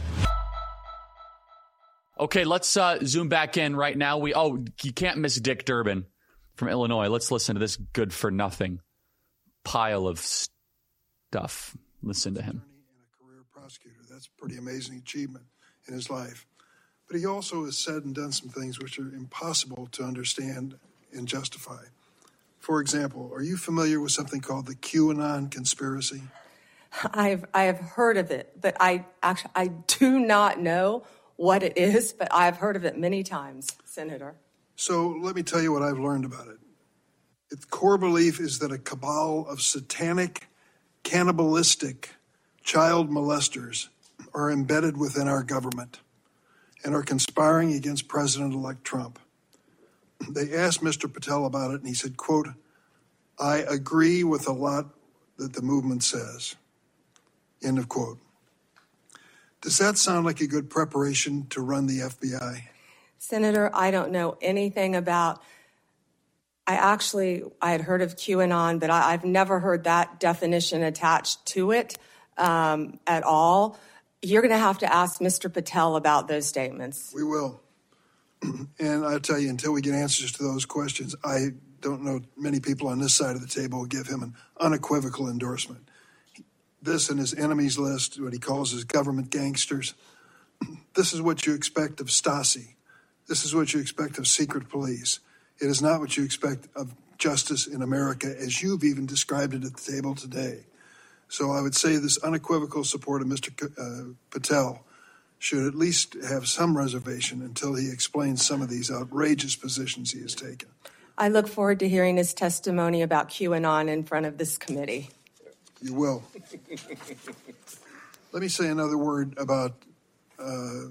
Okay, let's uh, zoom back in right now. We oh, you can't miss Dick Durbin from Illinois. Let's listen to this good for nothing pile of stuff. Listen to him. Prosecutor. That's a pretty amazing achievement in his life. but he also has said and done some things which are impossible to understand and justify. For example, are you familiar with something called the QAnon conspiracy? I've I have heard of it, but I actually I do not know what it is, but I've heard of it many times, Senator. So let me tell you what I've learned about it. Its core belief is that a cabal of satanic, cannibalistic child molesters are embedded within our government and are conspiring against President-elect Trump. They asked Mister Patel about it, and he said, quote, "I agree with a lot that the movement says." End of quote. Does that sound like a good preparation to run the F B I? Senator, I don't know anything about, I actually, I had heard of QAnon, but I, I've never heard that definition attached to it um, at all. You're going to have to ask Mister Patel about those statements. We will. And I'll tell you, until we get answers to those questions, I don't know many people on this side of the table will give him an unequivocal endorsement. This and his enemies list, what he calls his government gangsters, this is what you expect of Stasi. This is what you expect of secret police. It is not what you expect of justice in America, as you've even described it at the table today. So I would say this unequivocal support of Mister C- uh, Patel should at least have some reservation until he explains some of these outrageous positions he has taken. I look forward to hearing his testimony about QAnon in front of this committee. You will. Let me say another word about uh,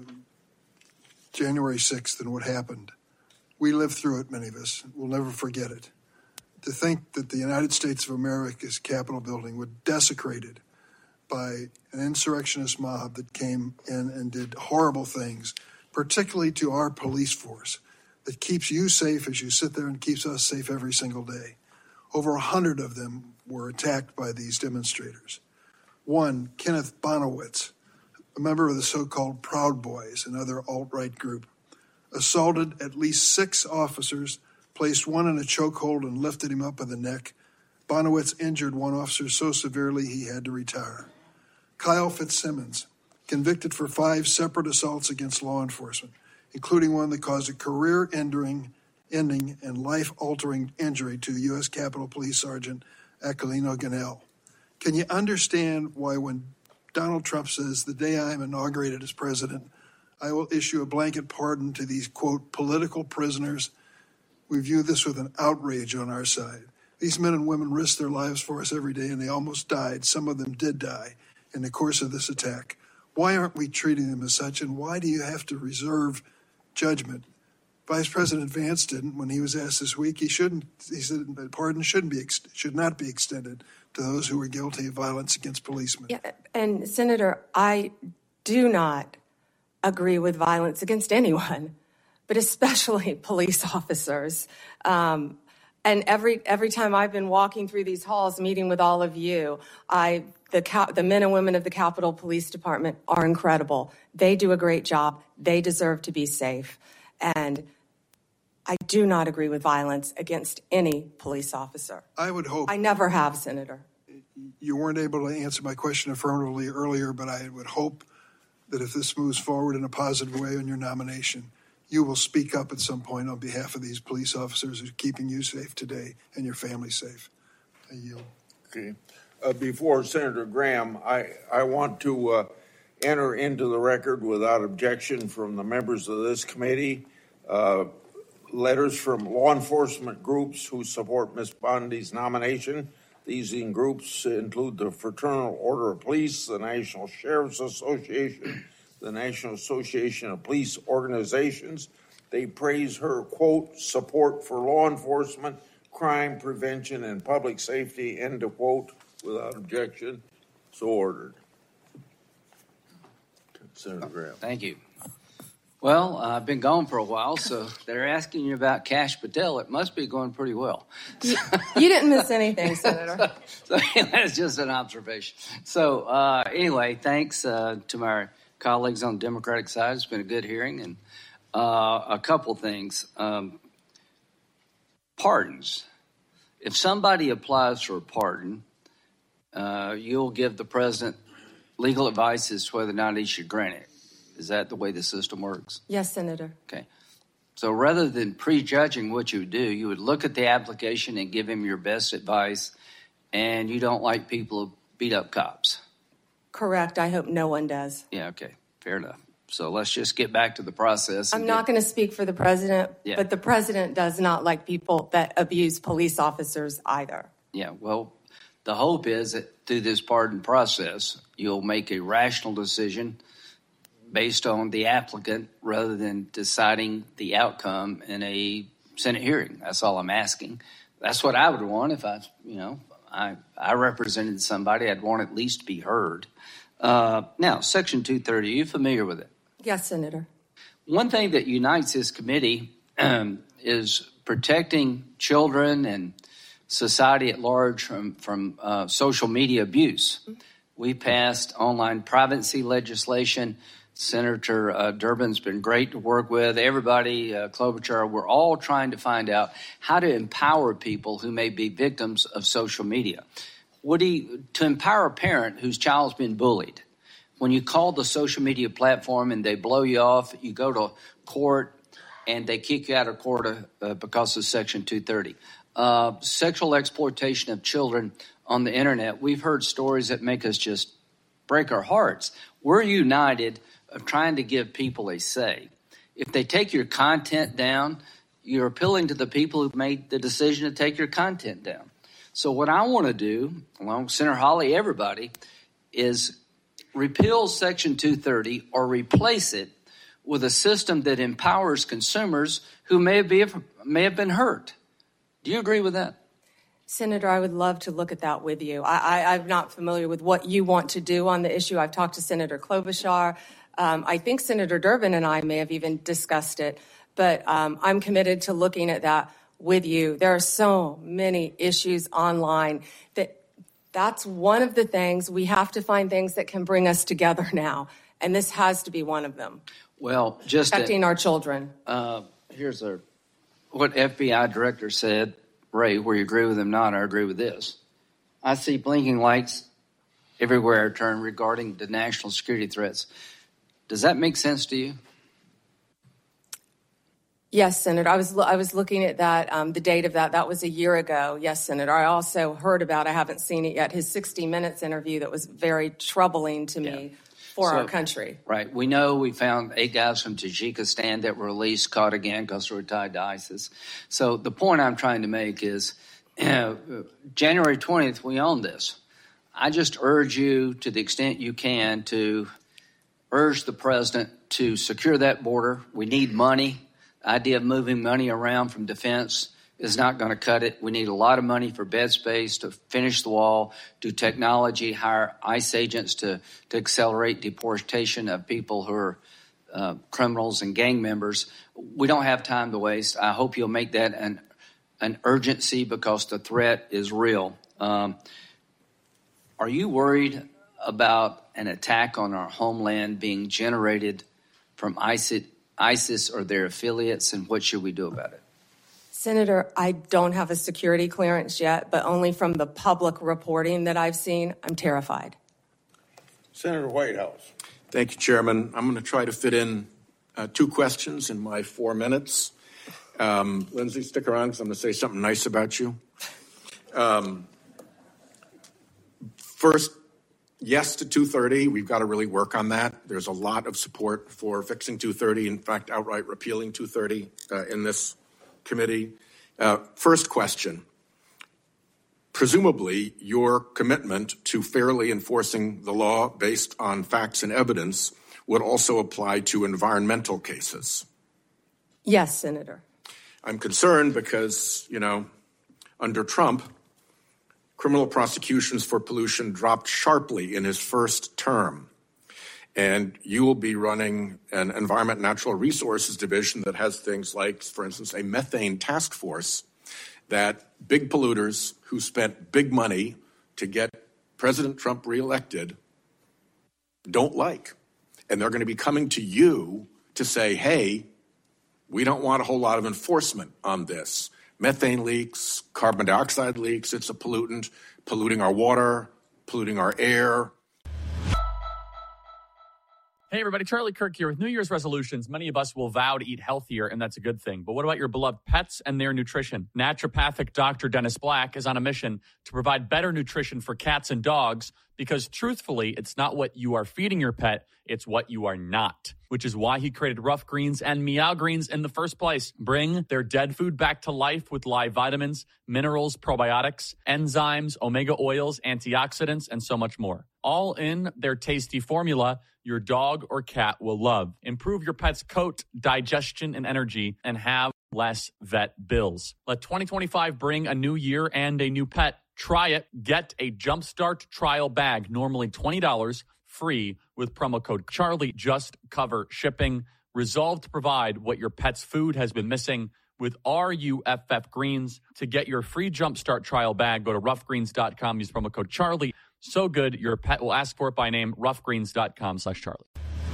January sixth and what happened. We lived through it, many of us. We'll never forget it. To think that the United States of America's Capitol building was desecrated by an insurrectionist mob that came in and did horrible things, particularly to our police force, that keeps you safe as you sit there and keeps us safe every single day. Over a hundred of them were attacked by these demonstrators. One, Kenneth Bonowitz, a member of the so-called Proud Boys, another alt-right group, assaulted at least six officers, placed one in a chokehold and lifted him up by the neck. Bonowitz injured one officer so severely he had to retire. Kyle Fitzsimmons, convicted for five separate assaults against law enforcement, including one that caused a career-ending ending and life-altering injury to U S Capitol Police Sergeant Aquilino Ganell. Can you understand why when Donald Trump says, the day I am inaugurated as president, I will issue a blanket pardon to these, quote, political prisoners? We view this with an outrage on our side. These men and women risk their lives for us every day, and they almost died. Some of them did die in the course of this attack. Why aren't we treating them as such, and why do you have to reserve judgment? Vice President Vance didn't when he was asked this week. He shouldn't. He said pardon shouldn't be should not be extended to those who were guilty of violence against policemen. Yeah, and Senator, I do not agree with violence against anyone, but especially police officers. Um, and every every time I've been walking through these halls, meeting with all of you, I the the men and women of the Capitol Police Department are incredible. They do a great job. They deserve to be safe. And I do not agree with violence against any police officer. I would hope. I never have, Senator. You weren't able to answer my question affirmatively earlier, but I would hope that if this moves forward in a positive way on your nomination, you will speak up at some point on behalf of these police officers who are keeping you safe today and your family safe. I yield. Okay. Uh, before Senator Graham, I, I want to uh, enter into the record without objection from the members of this committee uh, letters from law enforcement groups who support Miz Bondi's nomination. These groups include the Fraternal Order of Police, the National Sheriff's Association, the National Association of Police Organizations. They praise her, quote, support for law enforcement, crime prevention, and public safety, end of quote, without objection. So ordered. Senator Graham. Thank you. Well, uh, I've been gone for a while, so they're asking you about Kash Patel. It must be going pretty well. You, you didn't miss anything, Senator. so, so that's just an observation. So uh, anyway, thanks uh, to my colleagues on the Democratic side. It's been a good hearing. And uh, a couple things. Um, pardons. If somebody applies for a pardon, uh, you'll give the president legal advice as to whether or not he should grant it. Is that the way the system works? Yes, Senator. Okay. So rather than prejudging what you would do, you would look at the application and give him your best advice, and you don't like people who beat up cops. Correct. I hope no one does. Yeah, okay. Fair enough. So let's just get back to the process. I'm not going to speak for the president, Yeah. but the president does not like people that abuse police officers either. Yeah, well, the hope is that through this pardon process, you'll make a rational decision based on the applicant rather than deciding the outcome in a Senate hearing. That's all I'm asking. That's what I would want if I, you know, I, I represented somebody. I'd want at least to be heard. Uh, now, Section two thirty, are you familiar with it? Yes, Senator. One thing that unites this committee um, is protecting children and society at large from, from uh, social media abuse. We passed online privacy legislation. Senator uh, Durbin's been great to work with. Everybody, uh, Klobuchar, we're all trying to find out how to empower people who may be victims of social media. Would he, to empower a parent whose child's been bullied, when you call the social media platform and they blow you off, you go to court and they kick you out of court uh, because of Section two thirty. Uh, sexual exploitation of children on the internet. We've heard stories that make us just break our hearts. We're united of trying to give people a say. If they take your content down, you're appealing to the people who made the decision to take your content down. So what I want to do, along with Senator Hawley, everybody, is repeal Section two thirty or replace it with a system that empowers consumers who may be, may have been hurt. Do you agree with that? Senator, I would love to look at that with you. I, I, I'm not familiar with what you want to do on the issue. I've talked to Senator Klobuchar. Um, I think Senator Durbin and I may have even discussed it, but um, I'm committed to looking at that with you. There are so many issues online that that's one of the things. We have to find things that can bring us together now, and this has to be one of them. Well, just protecting a, our children. Uh, here's a, what F B I director said, Ray, where you agree with him or not, I agree with this. I see blinking lights everywhere I turn regarding the national security threats. Does that make sense to you? Yes, Senator. I was I was looking at that, um, the date of that. That was a year ago. Yes, Senator. I also heard about, I haven't seen it yet, his sixty minutes interview that was very troubling to me yeah. for so, our country. Right. We know we found eight guys from Tajikistan that were released, caught again because they were tied to ISIS. So the point I'm trying to make is uh, January twentieth, we own this. I just urge you, to the extent you can, to urge the president to secure that border. We need money. The idea of moving money around from defense is not going to cut it. We need a lot of money for bed space, to finish the wall, do technology, hire ICE agents to, to accelerate deportation of people who are uh, criminals and gang members. We don't have time to waste. I hope you'll make that an, an urgency because the threat is real. Um, are you worried about an attack on our homeland being generated from ISIS, ISIS or their affiliates, and what should we do about it? Senator, I don't have a security clearance yet, but only from the public reporting that I've seen, I'm terrified. Senator Whitehouse. Thank you, Chairman. I'm going to try to fit in uh, two questions in my four minutes. Um, Lindsay, stick around because I'm going to say something nice about you. Um, first, yes to two thirty. We've got to really work on that. There's a lot of support for fixing two thirty, in fact, outright repealing two thirty uh, in this committee. Uh, first question. Presumably, your commitment to fairly enforcing the law based on facts and evidence would also apply to environmental cases. Yes, Senator. I'm concerned because, you know, under Trump, criminal prosecutions for pollution dropped sharply in his first term. And you will be running an Environment and Natural Resources Division that has things like, for instance, a methane task force that big polluters who spent big money to get President Trump reelected don't like. And they're going to be coming to you to say, hey, we don't want a whole lot of enforcement on this. Methane leaks, carbon dioxide leaks, it's a pollutant, polluting our water, polluting our air. Hey, everybody, Charlie Kirk here. With New Year's resolutions, many of us will vow to eat healthier, and that's a good thing. But what about your beloved pets and their nutrition? Naturopathic Doctor Dennis Black is on a mission to provide better nutrition for cats and dogs because, truthfully, it's not what you are feeding your pet, it's what you are not, which is why he created Rough Greens and Meow Greens in the first place. Bring their dead food back to life with live vitamins, minerals, probiotics, enzymes, omega oils, antioxidants, and so much more. All in their tasty formula your dog or cat will love. Improve your pet's coat, digestion, and energy, and have less vet bills. Let twenty twenty-five bring a new year and a new pet. Try it. Get a Jumpstart trial bag, normally twenty dollars, free with promo code Charlie. Just cover shipping. Resolve to provide what your pet's food has been missing with R U F F Greens. To get your free Jumpstart trial bag, go to rough greens dot com. Use promo code Charlie. So good, your pet will ask for it by name, rough greens dot com slash Charlie.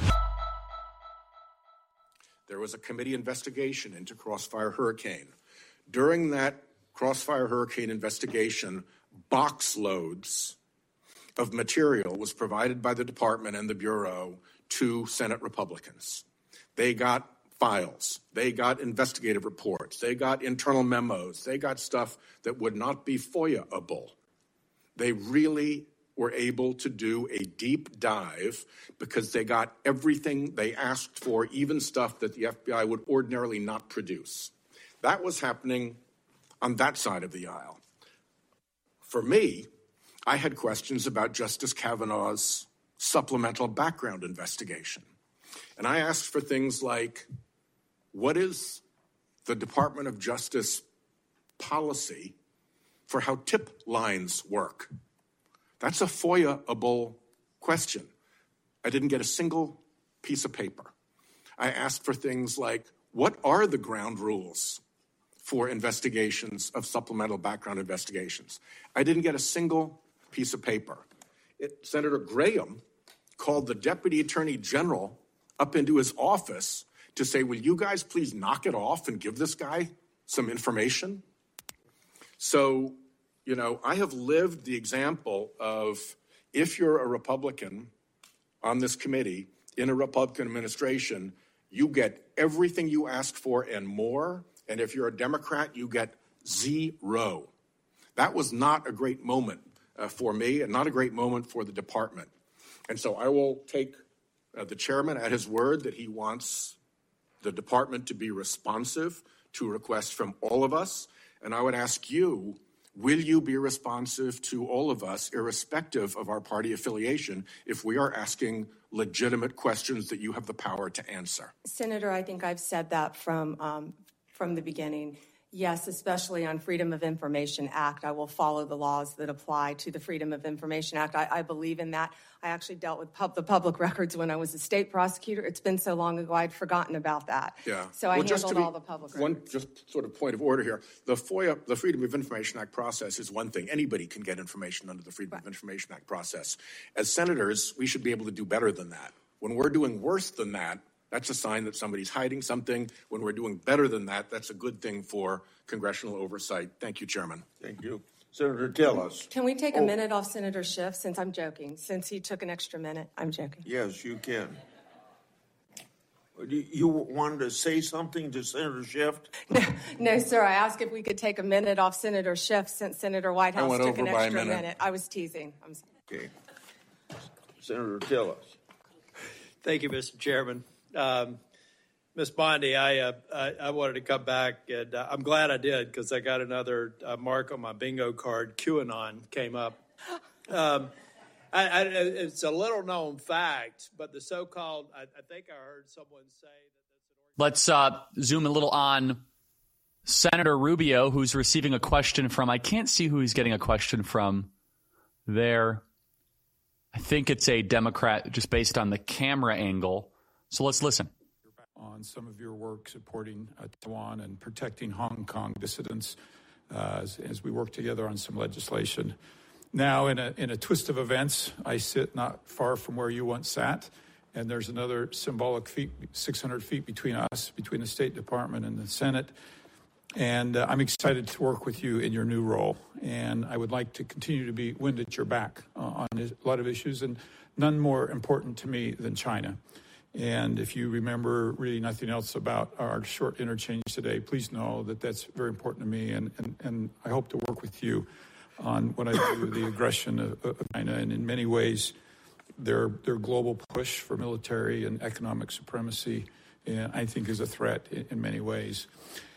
There was a committee investigation into Crossfire Hurricane. During that Crossfire Hurricane investigation, box loads of material was provided by the department and the Bureau to Senate Republicans. They got files. They got investigative reports. They got internal memos. They got stuff that would not be FOIA-able. They really were able to do a deep dive because they got everything they asked for, even stuff that the F B I would ordinarily not produce. That was happening on that side of the aisle. For me, I had questions about Justice Kavanaugh's supplemental background investigation. And I asked for things like, what is the Department of Justice policy for how tip lines work? That's a FOIA-able question. I didn't get a single piece of paper. I asked for things like, what are the ground rules for investigations of supplemental background investigations? I didn't get a single piece of paper. It, Senator Graham called the Deputy Attorney General up into his office to say, will you guys please knock it off and give this guy some information? So, you know, I have lived the example of if you're a Republican on this committee in a Republican administration, you get everything you asked for and more. And if you're a Democrat, you get zero. That was not a great moment uh, for me and not a great moment for the department. And so I will take uh, the chairman at his word that he wants the department to be responsive to requests from all of us. And I would ask you, will you be responsive to all of us, irrespective of our party affiliation, if we are asking legitimate questions that you have the power to answer? Senator, I think I've said that from um, from the beginning. Yes, especially on Freedom of Information Act, I will follow the laws that apply to the Freedom of Information Act. I, I believe in that. I actually dealt with pub, the public records when I was a state prosecutor. It's been so long ago, I'd forgotten about that. Yeah. So I well, handled be, all the public records. One just sort of point of order here. The FOIA, the Freedom of Information Act process is one thing. Anybody can get information under the Freedom right. of Information Act process. As senators, we should be able to do better than that. When we're doing worse than that, that's a sign that somebody's hiding something. When we're doing better than that, that's a good thing for congressional oversight. Thank you, Chairman. Thank you. Senator Tillis. Can we take oh. a minute off Senator Schiff, since I'm joking, since he took an extra minute? I'm joking. Yes, you can. You wanted to say something to Senator Schiff? No, no, sir. I asked if we could take a minute off Senator Schiff since Senator Whitehouse took an extra minute. minute. I was teasing. I'm sorry. Okay. Senator Tillis. Thank you, Mister Chairman. Um, Miz Bondi, I, uh, I I wanted to come back, and uh, I'm glad I did because I got another uh, mark on my bingo card. QAnon came up. Um, I, I, it's a little known fact, but the so-called, I, I think I heard someone say that. Let's uh, zoom a little on Senator Rubio, who's receiving a question from, I can't see who he's getting a question from there. I think it's a Democrat just based on the camera angle. So let's listen. On some of your work supporting uh, Taiwan and protecting Hong Kong dissidents uh, as, as we work together on some legislation. Now, in a, in a twist of events, I sit not far from where you once sat, and there's another symbolic feet, six hundred feet between us, between the State Department and the Senate. And uh, I'm excited to work with you in your new role. And I would like to continue to be wind at your back uh, on a lot of issues, and none more important to me than China. And if you remember really nothing else about our short interchange today, please know that that's very important to me. And, and, and I hope to work with you on what I do with the aggression of, of China. And in many ways, their, their global push for military and economic supremacy, uh, I think, is a threat in, in many ways.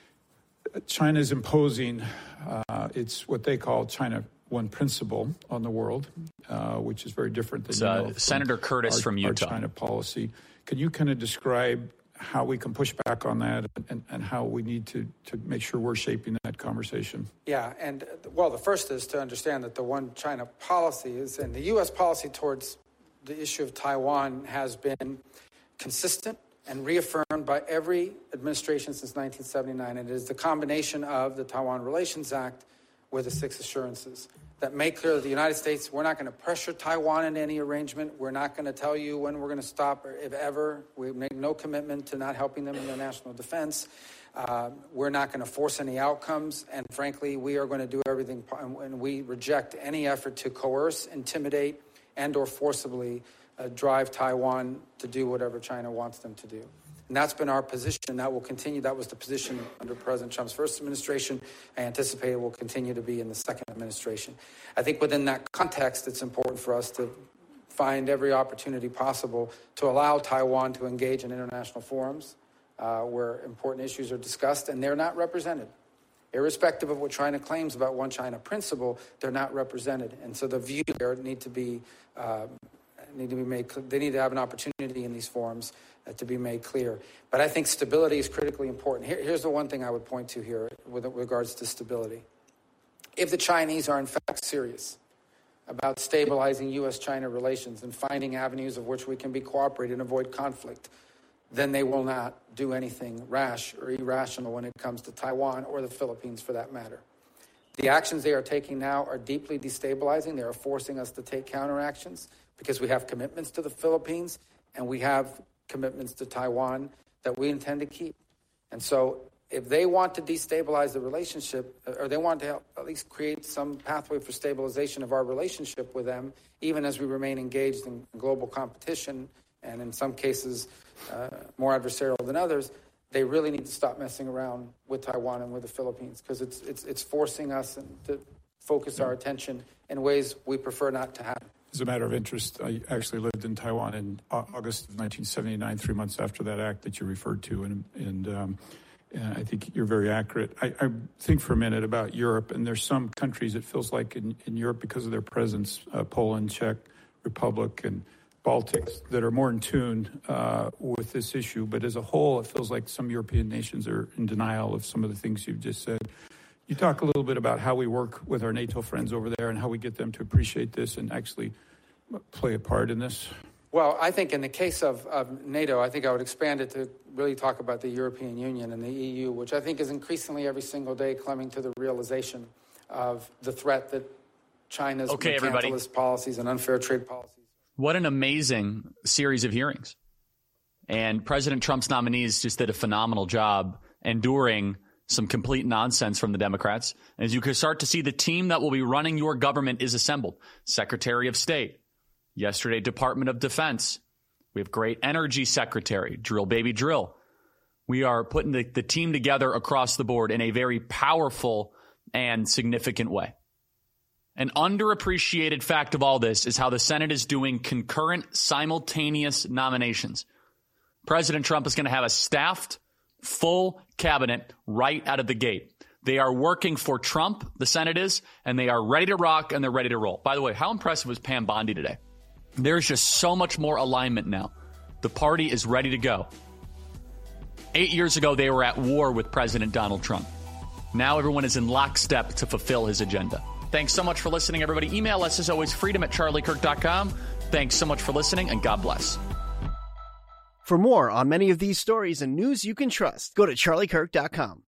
China is imposing, uh, it's what they call China One principle on the world, uh, which is very different than uh, you know, Senator Curtis our, from Utah. Our China policy. Can you kind of describe how we can push back on that and, and how we need to, to make sure we're shaping that conversation? Yeah, and well, the first is to understand that the One China policy is, and the U S policy towards the issue of Taiwan has been consistent and reaffirmed by every administration since nineteen seventy-nine. And it is the combination of the Taiwan Relations Act with the six assurances that make clear that the United States, we're not going to pressure Taiwan into any arrangement. We're not going to tell you when we're going to stop, or if ever. We make no commitment to not helping them in their national defense. Uh, we're not going to force any outcomes. And frankly, we are going to do everything, and we reject any effort to coerce, intimidate, and or forcibly uh, drive Taiwan to do whatever China wants them to do. And that's been our position. That will continue. That was the position under President Trump's first administration. I anticipate it will continue to be in the second administration. I think within that context, it's important for us to find every opportunity possible to allow Taiwan to engage in international forums uh, where important issues are discussed, and they're not represented. Irrespective of what China claims about One China principle, they're not represented. And so the view there need to be uh, need to be made. They need to have an opportunity in these forums uh, to be made clear. But I think stability is critically important. Here, here's the one thing I would point to here with regards to stability. If the Chinese are in fact serious about stabilizing U S China relations and finding avenues of which we can be cooperated and avoid conflict, then they will not do anything rash or irrational when it comes to Taiwan or the Philippines for that matter. The actions they are taking now are deeply destabilizing. They are forcing us to take counteractions because we have commitments to the Philippines and we have commitments to Taiwan that we intend to keep. And so if they want to destabilize the relationship, or they want to help at least create some pathway for stabilization of our relationship with them, even as we remain engaged in global competition and in some cases uh, more adversarial than others, they really need to stop messing around with Taiwan and with the Philippines, because it's it's it's forcing us to focus our attention in ways we prefer not to have. As a matter of interest, I actually lived in Taiwan in August of nineteen seventy-nine, three months after that act that you referred to, and and, um, and I think you're very accurate. I, I think for a minute about Europe, and there's some countries it feels like in, in Europe because of their presence, uh, Poland, Czech Republic, and Baltics, that are more in tune uh, with this issue. But as a whole, it feels like some European nations are in denial of some of the things you've just said. You talk a little bit about how we work with our NATO friends over there and how we get them to appreciate this and actually play a part in this? Well, I think in the case of, of NATO, I think I would expand it to really talk about the European Union and the E U, which I think is increasingly every single day coming to the realization of the threat that China's okay, mercantilist everybody. policies and unfair trade policies. What an amazing series of hearings. And President Trump's nominees just did a phenomenal job enduring some complete nonsense from the Democrats. As you can start to see, the team that will be running your government is assembled. Secretary of State, yesterday Department of Defense. We have great energy secretary, drill baby drill. We are putting the, the team together across the board in a very powerful and significant way. An underappreciated fact of all this is how the Senate is doing concurrent, simultaneous nominations. President Trump is going to have a staffed, full cabinet right out of the gate. They are working for Trump, the Senate is, and they are ready to rock and they're ready to roll. By the way, how impressive was Pam Bondi today? There's just so much more alignment now. The party is ready to go. Eight years ago, they were at war with President Donald Trump. Now everyone is in lockstep to fulfill his agenda. Thanks so much for listening, everybody. Email us, as always, freedom at charlie kirk dot com. Thanks so much for listening, and God bless. For more on many of these stories and news you can trust, go to charlie kirk dot com.